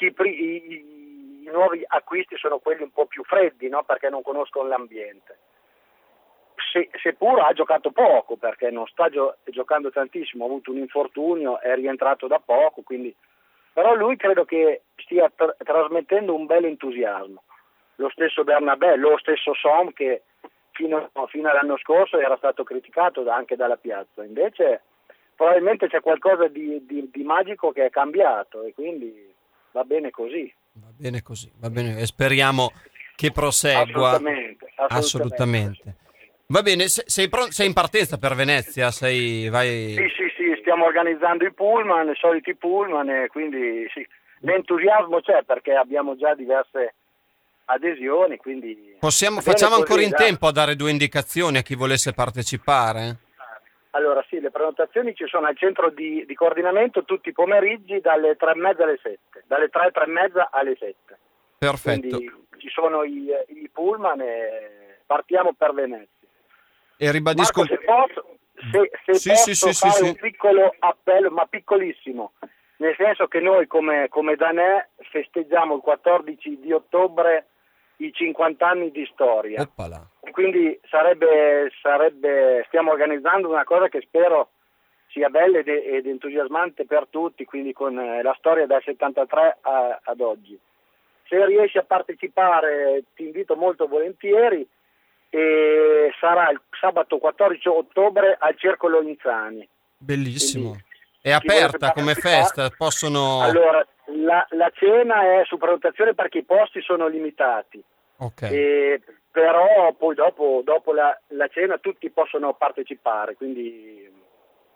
S10: i nuovi acquisti sono quelli un po' più freddi, no? Perché non conoscono l'ambiente. Seppur ha giocato poco, perché non sta giocando tantissimo, ha avuto un infortunio, è rientrato da poco, quindi però lui credo che stia trasmettendo un bel entusiasmo. Lo stesso Bernabé, lo stesso Som, che fino all'anno scorso era stato criticato anche dalla piazza, invece probabilmente c'è qualcosa di magico che è cambiato e quindi va bene così.
S2: Va bene, e speriamo che prosegua. Assolutamente. Va bene, sei in partenza per Venezia? Vai...
S10: Sì, stiamo organizzando i pullman, i soliti pullman, e quindi sì, l'entusiasmo c'è perché abbiamo già diverse adesioni, quindi
S2: facciamo ancora in tempo a dare 2 indicazioni a chi volesse partecipare?
S10: Allora sì, le prenotazioni ci sono al centro di coordinamento tutti i pomeriggi dalle 3:30 alle 7, dalle 3:30 alle 7.
S2: Perfetto.
S10: Quindi ci sono i pullman e partiamo per Venezia.
S2: E ribadisco...
S10: Marco, se posso fare un piccolo appello, ma piccolissimo, nel senso che noi come Danè festeggiamo il 14 di ottobre i 50 anni di storia.
S2: Oppala.
S10: Quindi stiamo organizzando una cosa che spero sia bella ed entusiasmante per tutti, quindi con la storia dal 73 ad oggi. Se riesci a partecipare ti invito molto volentieri, e sarà il sabato 14 ottobre al Circolo Inzani.
S2: Bellissimo.
S10: Quindi,
S2: è aperta come festa? Possono...
S10: Allora, la cena è su prenotazione perché i posti sono limitati.
S2: Ok.
S10: Però poi dopo la cena tutti possono partecipare, quindi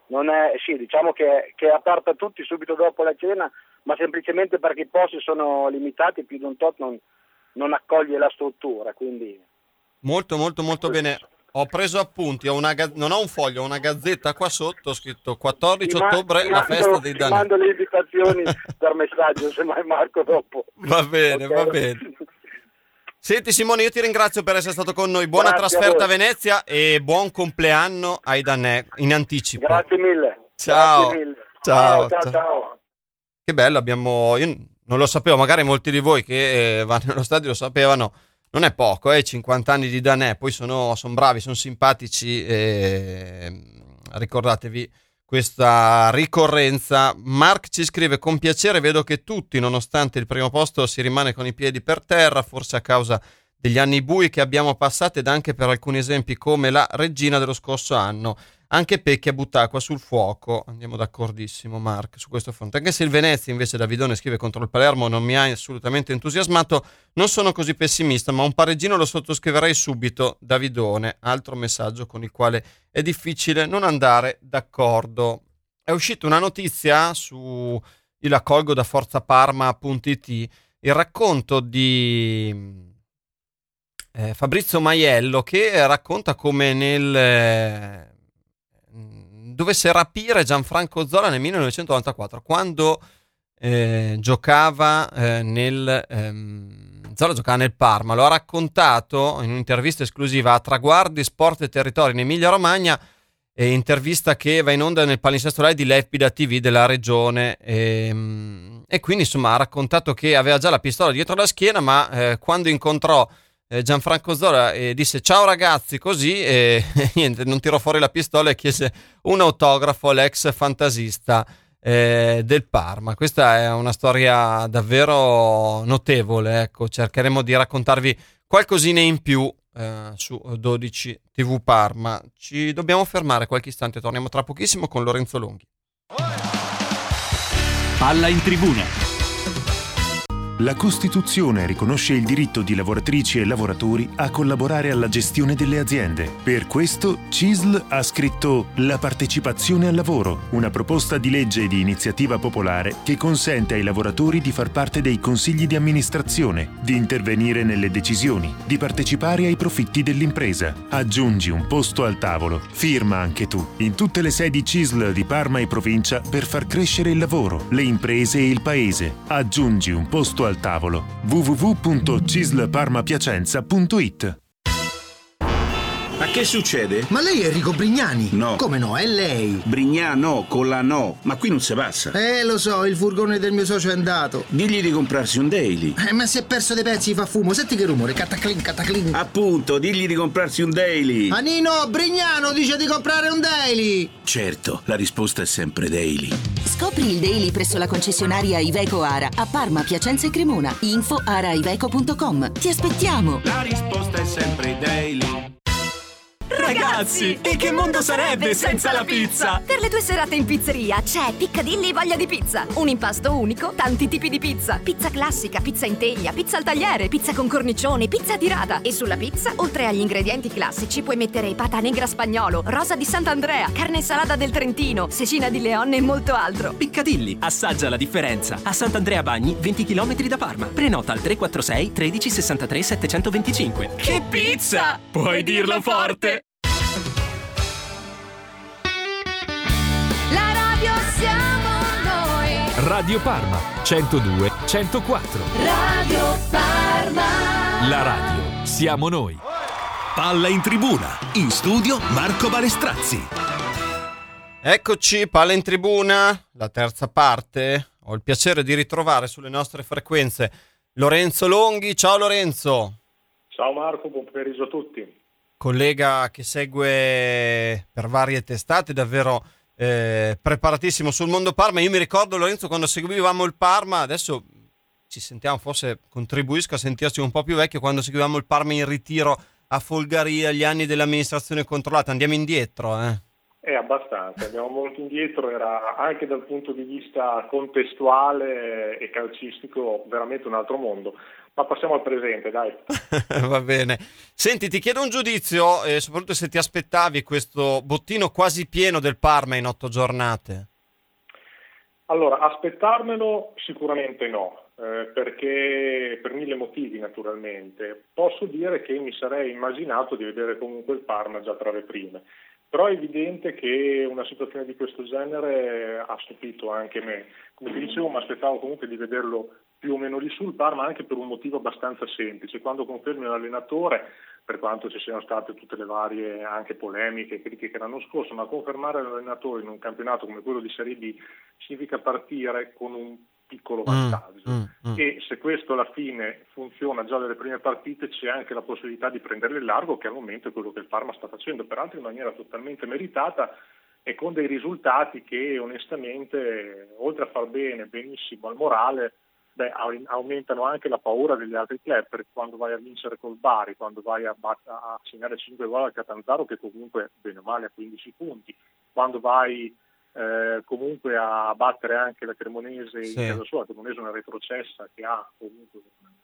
S10: non è, sì, diciamo che è aperta a tutti subito dopo la cena, ma semplicemente perché i posti sono limitati, più di un tot non accoglie la struttura, quindi...
S2: Molto bene. Ho preso appunti, non ho un foglio, ho una gazzetta qua sotto, ho scritto 14 ottobre, la festa dei danesi.
S10: Ti mando le invitazioni per messaggio, se mai Marco dopo.
S2: Va bene, okay. Va bene. Senti Simone, io ti ringrazio per essere stato con noi, buona trasferta a Venezia e buon compleanno ai Danè in anticipo.
S10: Grazie mille.
S2: Ciao.
S10: Grazie mille.
S2: Ciao.
S10: Ciao.
S2: Che bello, io non lo sapevo, magari molti di voi che vanno allo stadio lo sapevano. Non è poco, 50 anni di Danè, poi sono bravi, sono simpatici, ricordatevi questa ricorrenza. Mark ci scrive: con piacere vedo che tutti, nonostante il primo posto, si rimane con i piedi per terra, forse a causa degli anni bui che abbiamo passato ed anche per alcuni esempi come la Regina dello scorso anno. Anche Pecchia butta acqua sul fuoco, andiamo d'accordissimo Mark su questo fronte. Anche se il Venezia invece, Davidone scrive, contro il Palermo non mi ha assolutamente entusiasmato, non sono così pessimista, ma un pareggino lo sottoscriverei subito. Davidone, altro messaggio con il quale è difficile non andare d'accordo. È uscita una notizia io la colgo da forzaparma.it, il racconto di Fabrizio Maiello, che racconta come dovesse rapire Gianfranco Zola nel 1994, quando giocava Zola giocava nel Parma. Lo ha raccontato in un'intervista esclusiva a Traguardi, Sport e Territori in Emilia Romagna, intervista che va in onda nel palinsesto live di Lepida TV della regione, e quindi insomma ha raccontato che aveva già la pistola dietro la schiena, ma quando incontrò Gianfranco Zola disse ciao ragazzi, così, e niente, non tirò fuori la pistola e chiese un autografo all'ex fantasista del Parma. Questa è una storia davvero notevole, ecco, cercheremo di raccontarvi qualcosina in più su 12 TV Parma. Ci dobbiamo fermare qualche istante, torniamo tra pochissimo con Lorenzo Longhi.
S9: Palla in tribuna.
S8: La Costituzione riconosce il diritto di lavoratrici e lavoratori a collaborare alla gestione delle aziende. Per questo CISL ha scritto La partecipazione al lavoro, una proposta di legge di iniziativa popolare che consente ai lavoratori di far parte dei consigli di amministrazione, di intervenire nelle decisioni, di partecipare ai profitti dell'impresa. Aggiungi un posto al tavolo. Firma anche tu in tutte le sedi CISL di Parma e provincia per far crescere il lavoro, le imprese e il paese. Aggiungi un posto al tavolo. www.cislparmapiacenza.it.
S11: Ma che succede?
S12: Ma lei è Enrico Brignani?
S11: No.
S12: Come no? È lei.
S11: Brignano, con la no. Ma qui non si passa.
S12: Lo so, il furgone del mio socio è andato.
S11: Digli di comprarsi un daily.
S12: Ma si è perso dei pezzi, fa fumo. Senti che rumore, cataclin, cataclin.
S11: Appunto, digli di comprarsi un daily.
S12: Anino, Brignano dice di comprare un daily.
S11: Certo, la risposta è sempre daily.
S7: Scopri il daily presso la concessionaria Iveco Ara a Parma, Piacenza e Cremona. info@iveco.com. Ti aspettiamo.
S11: La risposta è sempre daily.
S13: Ragazzi, e che mondo sarebbe senza la pizza?
S14: Per le tue serate in pizzeria c'è Piccadilly Voglia di Pizza. Un impasto unico, tanti tipi di pizza. Pizza classica, pizza in teglia, pizza al tagliere, pizza con cornicione, pizza tirata. E sulla pizza, oltre agli ingredienti classici, puoi mettere pata negra spagnolo, rosa di Sant'Andrea, carne salata del Trentino, cecina di Leon e molto altro.
S13: Piccadilly, assaggia la differenza. A Sant'Andrea Bagni, 20 km da Parma. Prenota al 346 13 63 725. Che pizza! Puoi dirlo forte!
S14: La radio siamo noi.
S9: Radio Parma 102 104.
S14: Radio Parma.
S9: La radio siamo noi.
S15: Palla in tribuna. In studio Marco Balestrazzi.
S2: Eccoci, Palla in tribuna, la terza parte. Ho il piacere di ritrovare sulle nostre frequenze Lorenzo Longhi. Ciao Lorenzo.
S16: Ciao Marco, buon pomeriggio a tutti.
S2: Collega che segue per varie testate, davvero preparatissimo sul mondo Parma. Io mi ricordo, Lorenzo, quando seguivamo il Parma, adesso ci sentiamo, forse contribuisco a sentirci un po' più vecchio, quando seguivamo il Parma in ritiro a Folgaria, gli anni dell'amministrazione controllata. Andiamo indietro,
S16: È abbastanza, andiamo molto indietro, era anche dal punto di vista contestuale e calcistico veramente un altro mondo. Ma passiamo al presente, dai.
S2: Va bene. Senti, ti chiedo un giudizio, soprattutto se ti aspettavi questo bottino quasi pieno del Parma in 8 giornate.
S16: Allora, aspettarmelo sicuramente no, perché per 1000 motivi naturalmente. Posso dire che mi sarei immaginato di vedere comunque il Parma già tra le prime. Però è evidente che una situazione di questo genere ha stupito anche me. Come ti dicevo, mi aspettavo comunque di vederlo più o meno lì sul Parma, anche per un motivo abbastanza semplice. Quando confermi l'allenatore, per quanto ci siano state tutte le varie anche polemiche e critiche l'anno scorso, ma confermare l'allenatore in un campionato come quello di Serie B significa partire con un piccolo vantaggio. E se questo alla fine funziona già dalle prime partite, c'è anche la possibilità di prendere il largo, che al momento è quello che il Parma sta facendo, peraltro in maniera totalmente meritata e con dei risultati che onestamente, oltre a far benissimo al morale, aumentano anche la paura degli altri club, perché quando vai a vincere col Bari, quando vai a segnare 5 gol al Catanzaro, che comunque bene o male a 15 punti, quando vai comunque a battere anche la Cremonese in casa sua, la Cremonese è una retrocessa che ha comunque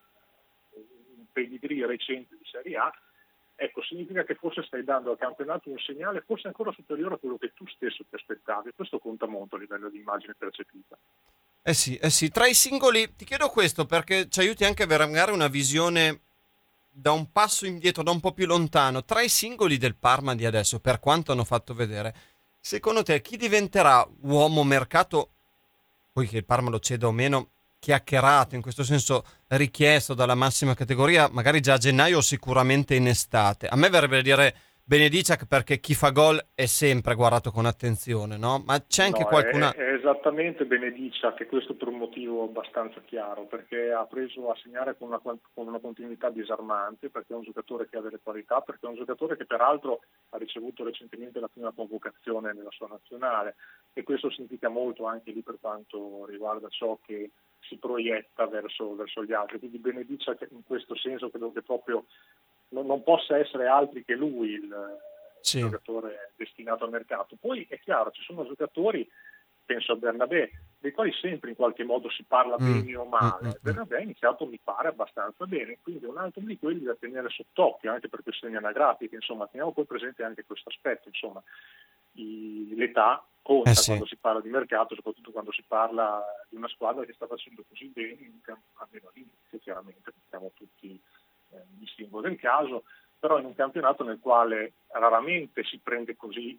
S16: un pedigree recente di Serie A, ecco, significa che forse stai dando al campionato un segnale forse ancora superiore a quello che tu stesso ti aspettavi. Questo conta molto a livello di immagine percepita.
S2: Eh sì, tra i singoli ti chiedo questo perché ci aiuti anche a avere magari una visione da un passo indietro, da un po' più lontano. Tra i singoli del Parma di adesso, per quanto hanno fatto vedere, secondo te chi diventerà uomo mercato, poi che il Parma lo ceda o meno, chiacchierato, in questo senso richiesto dalla massima categoria, magari già a gennaio o sicuramente in estate? A me verrebbe da dire Benediciak, perché chi fa gol è sempre guardato con attenzione, no? Ma c'è anche qualcuna...
S16: È esattamente Benediciak, e questo per un motivo abbastanza chiaro, perché ha preso a segnare con una continuità disarmante, perché è un giocatore che ha delle qualità, perché è un giocatore che peraltro ha ricevuto recentemente la prima convocazione nella sua nazionale, e questo significa molto anche lì per quanto riguarda ciò che si proietta verso gli altri. Quindi Benediciak in questo senso credo che proprio non possa essere altri che lui il giocatore destinato al mercato. Poi è chiaro, ci sono giocatori, penso a Bernabé, dei quali sempre in qualche modo si parla bene o male. Bernabé ha iniziato, mi pare, abbastanza bene, quindi è un altro di quelli da tenere sott'occhio anche per questioni anagrafiche, insomma, teniamo poi presente anche questo aspetto, insomma, l'età conta quando si parla di mercato, soprattutto quando si parla di una squadra che sta facendo così bene, almeno all'inizio chiaramente, siamo tutti di singolo del caso, però in un campionato nel quale raramente si prende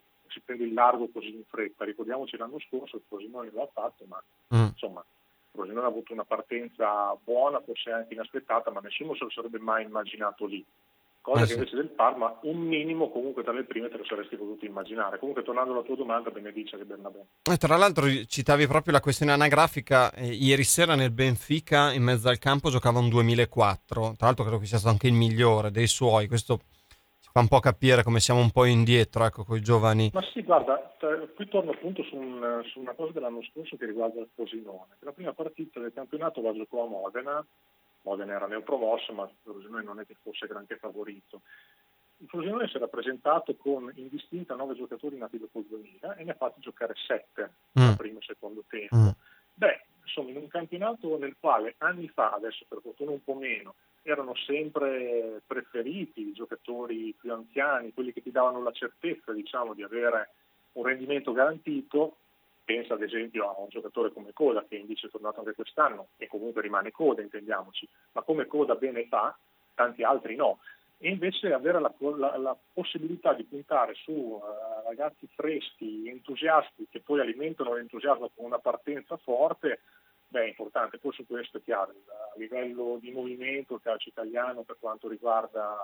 S16: il largo così in fretta. Ricordiamoci l'anno scorso il Frosinone lo ha fatto, ma insomma il Frosinone ha avuto una partenza buona, forse anche inaspettata, ma nessuno se lo sarebbe mai immaginato lì. Cosa che invece del Parma un minimo comunque tra le prime te lo saresti potuto immaginare. Comunque, tornando alla tua domanda, Benediciak e Bernabé.
S2: Tra l'altro citavi proprio la questione anagrafica, ieri sera nel Benfica in mezzo al campo giocava un 2004, tra l'altro credo che sia stato anche il migliore dei suoi, questo ci fa un po' capire come siamo un po' indietro, ecco, con i giovani.
S16: Ma sì, guarda, qui torno appunto su una cosa dell'anno scorso che riguarda il Frosinone. La prima partita del campionato la giocò a Modena era neopromosso, ma il Frosinone non è che fosse granché favorito. Il Frosinone si era presentato con indistinta 9 giocatori nati dopo il 2000 e ne ha fatti giocare 7 al primo e secondo tempo. Insomma, in un campionato nel quale anni fa, adesso per fortuna un po' meno, erano sempre preferiti i giocatori più anziani, quelli che ti davano la certezza, diciamo, di avere un rendimento garantito. Pensa ad esempio a un giocatore come Coda, che invece è tornato anche quest'anno e comunque rimane Coda, intendiamoci, ma come Coda bene fa, tanti altri no. E invece avere la possibilità di puntare su ragazzi freschi, entusiasti, che poi alimentano l'entusiasmo con una partenza forte, è importante. Poi su questo è chiaro, a livello di movimento il calcio italiano per quanto riguarda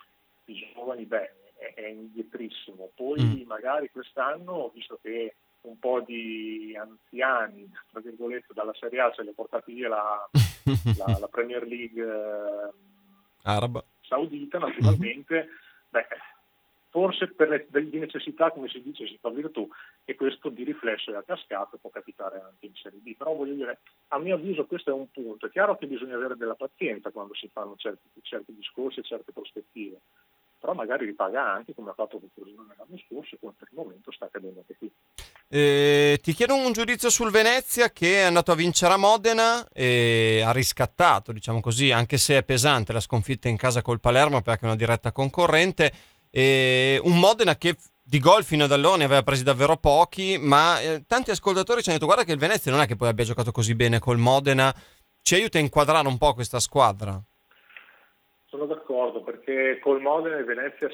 S16: i giovani, è indietrissimo. Poi magari quest'anno, visto che un po' di anziani, tra virgolette, dalla Serie A se li ha portati via la Premier League
S2: araba
S16: saudita, naturalmente, forse di necessità, come si dice, si fa virtù, e questo di riflesso è a cascata, può capitare anche in Serie B. Però voglio dire, a mio avviso questo è un punto. È chiaro che bisogna avere della pazienza quando si fanno certi discorsi e certe prospettive, però magari ripaga anche, come ha fatto con Frosinone l'anno scorso, e come per il momento sta accadendo anche qui.
S2: Ti chiedo un giudizio sul Venezia, che è andato a vincere a Modena e ha riscattato, diciamo così, anche se è pesante la sconfitta in casa col Palermo perché è una diretta concorrente, e un Modena che di gol fino ad allora ne aveva presi davvero pochi, ma tanti ascoltatori ci hanno detto: guarda che il Venezia non è che poi abbia giocato così bene col Modena. Ci aiuta a inquadrare un po' questa squadra?
S16: Sono d'accordo, perché col Modena il Venezia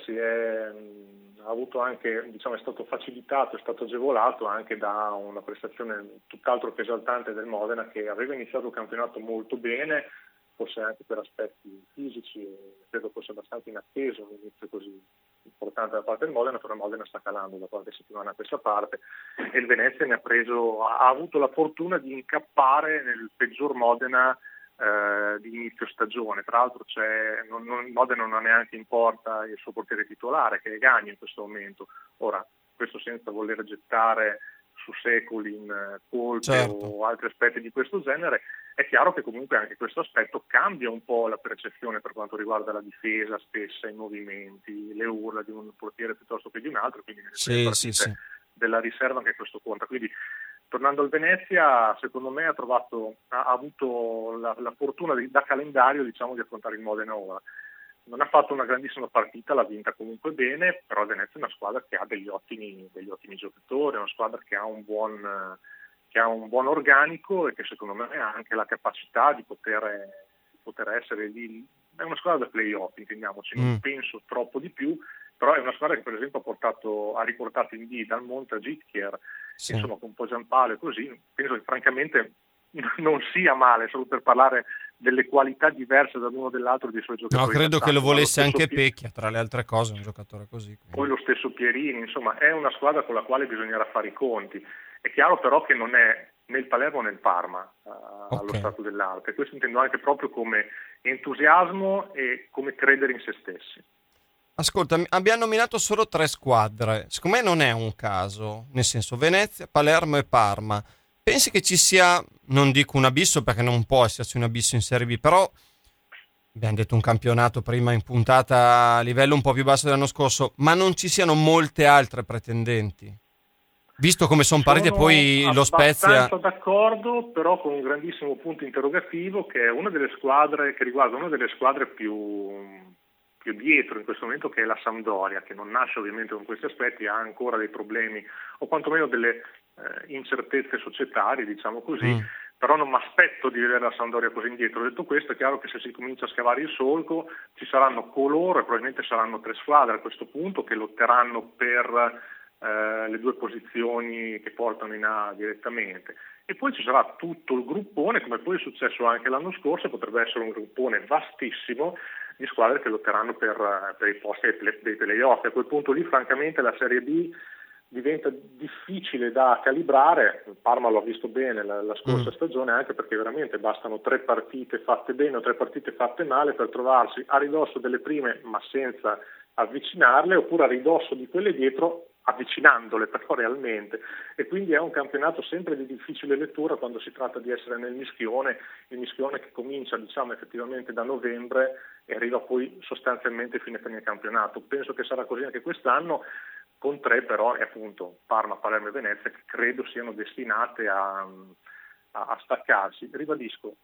S16: ha avuto anche, diciamo, è stato facilitato, è stato agevolato anche da una prestazione tutt'altro che esaltante del Modena, che aveva iniziato il campionato molto bene, forse anche per aspetti fisici, credo fosse abbastanza inatteso un inizio così importante da parte del Modena, però il Modena sta calando da qualche settimana a questa parte e il Venezia ha avuto la fortuna di incappare nel peggior Modena di inizio stagione. Tra l'altro il Modena non ha neanche in porta il suo portiere titolare, che è Gagno in questo momento. Ora, questo senza voler gettare su Seculin colpe o altri aspetti di questo genere, è chiaro che comunque anche questo aspetto cambia un po' la percezione per quanto riguarda la difesa stessa, i movimenti, le urla di un portiere piuttosto che di un altro, quindi nelle partite della riserva anche questo conta. Quindi tornando al Venezia, secondo me ha avuto la fortuna da calendario, diciamo, di affrontare il Modena ora. Non ha fatto una grandissima partita, l'ha vinta comunque bene, però il Venezia è una squadra che ha degli ottimi giocatori, è una squadra che ha un buon organico e che secondo me ha anche la capacità di poter essere lì. È una squadra da play-off, intendiamoci, non penso troppo di più, però è una squadra che per esempio ha riportato in B dal Monte a Gittier, insomma con un po' Giampaolo e così, penso che francamente non sia male, solo per parlare delle qualità diverse dall'uno dell'altro dei suoi giocatori.
S2: No, credo che lo volesse anche Pecchia, tra le altre cose, un giocatore così. Quindi.
S16: Poi lo stesso Pierini, insomma, è una squadra con la quale bisognerà fare i conti. È chiaro però che non è né il Palermo né il Parma allo stato dell'arte. Questo intendo anche proprio come entusiasmo e come credere in se stessi.
S2: Ascolta, abbiamo nominato solo 3 squadre. Secondo me non è un caso, nel senso Venezia, Palermo e Parma. Pensi che ci sia, non dico un abisso perché non può esserci un abisso in Serie B, però abbiamo detto un campionato prima in puntata a livello un po' più basso dell'anno scorso, ma non ci siano molte altre pretendenti? Visto come sono partite poi lo Spezia...
S16: Sono d'accordo, però con un grandissimo punto interrogativo, che è una delle squadre che riguarda una delle squadre più dietro in questo momento, che è la Sampdoria, che non nasce ovviamente con questi aspetti, ha ancora dei problemi o quantomeno delle incertezze societarie, diciamo così, però non mi aspetto di vedere la Sampdoria così indietro. Detto questo, è chiaro che se si comincia a scavare il solco ci saranno coloro, e probabilmente saranno 3 squadre a questo punto, che lotteranno per le 2 posizioni che portano in A direttamente, e poi ci sarà tutto il gruppone, come poi è successo anche l'anno scorso, potrebbe essere un gruppone vastissimo di squadre che lotteranno per i posti dei play-off. A quel punto lì francamente la Serie B diventa difficile da calibrare. Il Parma l'ho visto bene la scorsa stagione, anche perché veramente bastano 3 partite fatte bene o 3 partite fatte male per trovarsi a ridosso delle prime ma senza avvicinarle, oppure a ridosso di quelle dietro avvicinandole però realmente, e quindi è un campionato sempre di difficile lettura quando si tratta di essere nel mischione, il mischione che comincia diciamo effettivamente da novembre e arriva poi sostanzialmente fine campionato. Penso che sarà così anche quest'anno, con 3 però, e appunto Parma, Palermo e Venezia, che credo siano destinate a staccarsi. Ribadisco,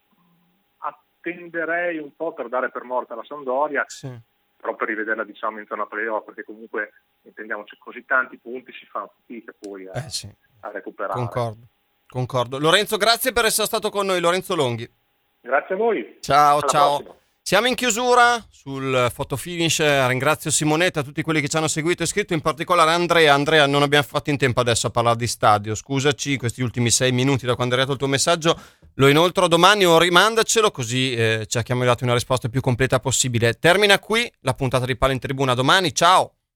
S16: attenderei un po' per dare per morta la Sampdoria, però per rivederla diciamo intorno a playoff, perché comunque intendiamoci, così tanti punti si fa fatica poi a recuperare.
S2: Concordo. Lorenzo, grazie per essere stato con noi. Lorenzo Longhi.
S16: Grazie a voi.
S2: Ciao.
S16: Prossima.
S2: Siamo in chiusura sul fotofinish. Ringrazio Simonetta, tutti quelli che ci hanno seguito e scritto, in particolare Andrea, non abbiamo fatto in tempo adesso a parlare di stadio, scusaci, questi ultimi 6 minuti da quando è arrivato il tuo messaggio lo inoltro domani o rimandacelo, così cerchiamo di darti una risposta più completa possibile. Termina qui la puntata di Palla in Tribuna, domani, ciao!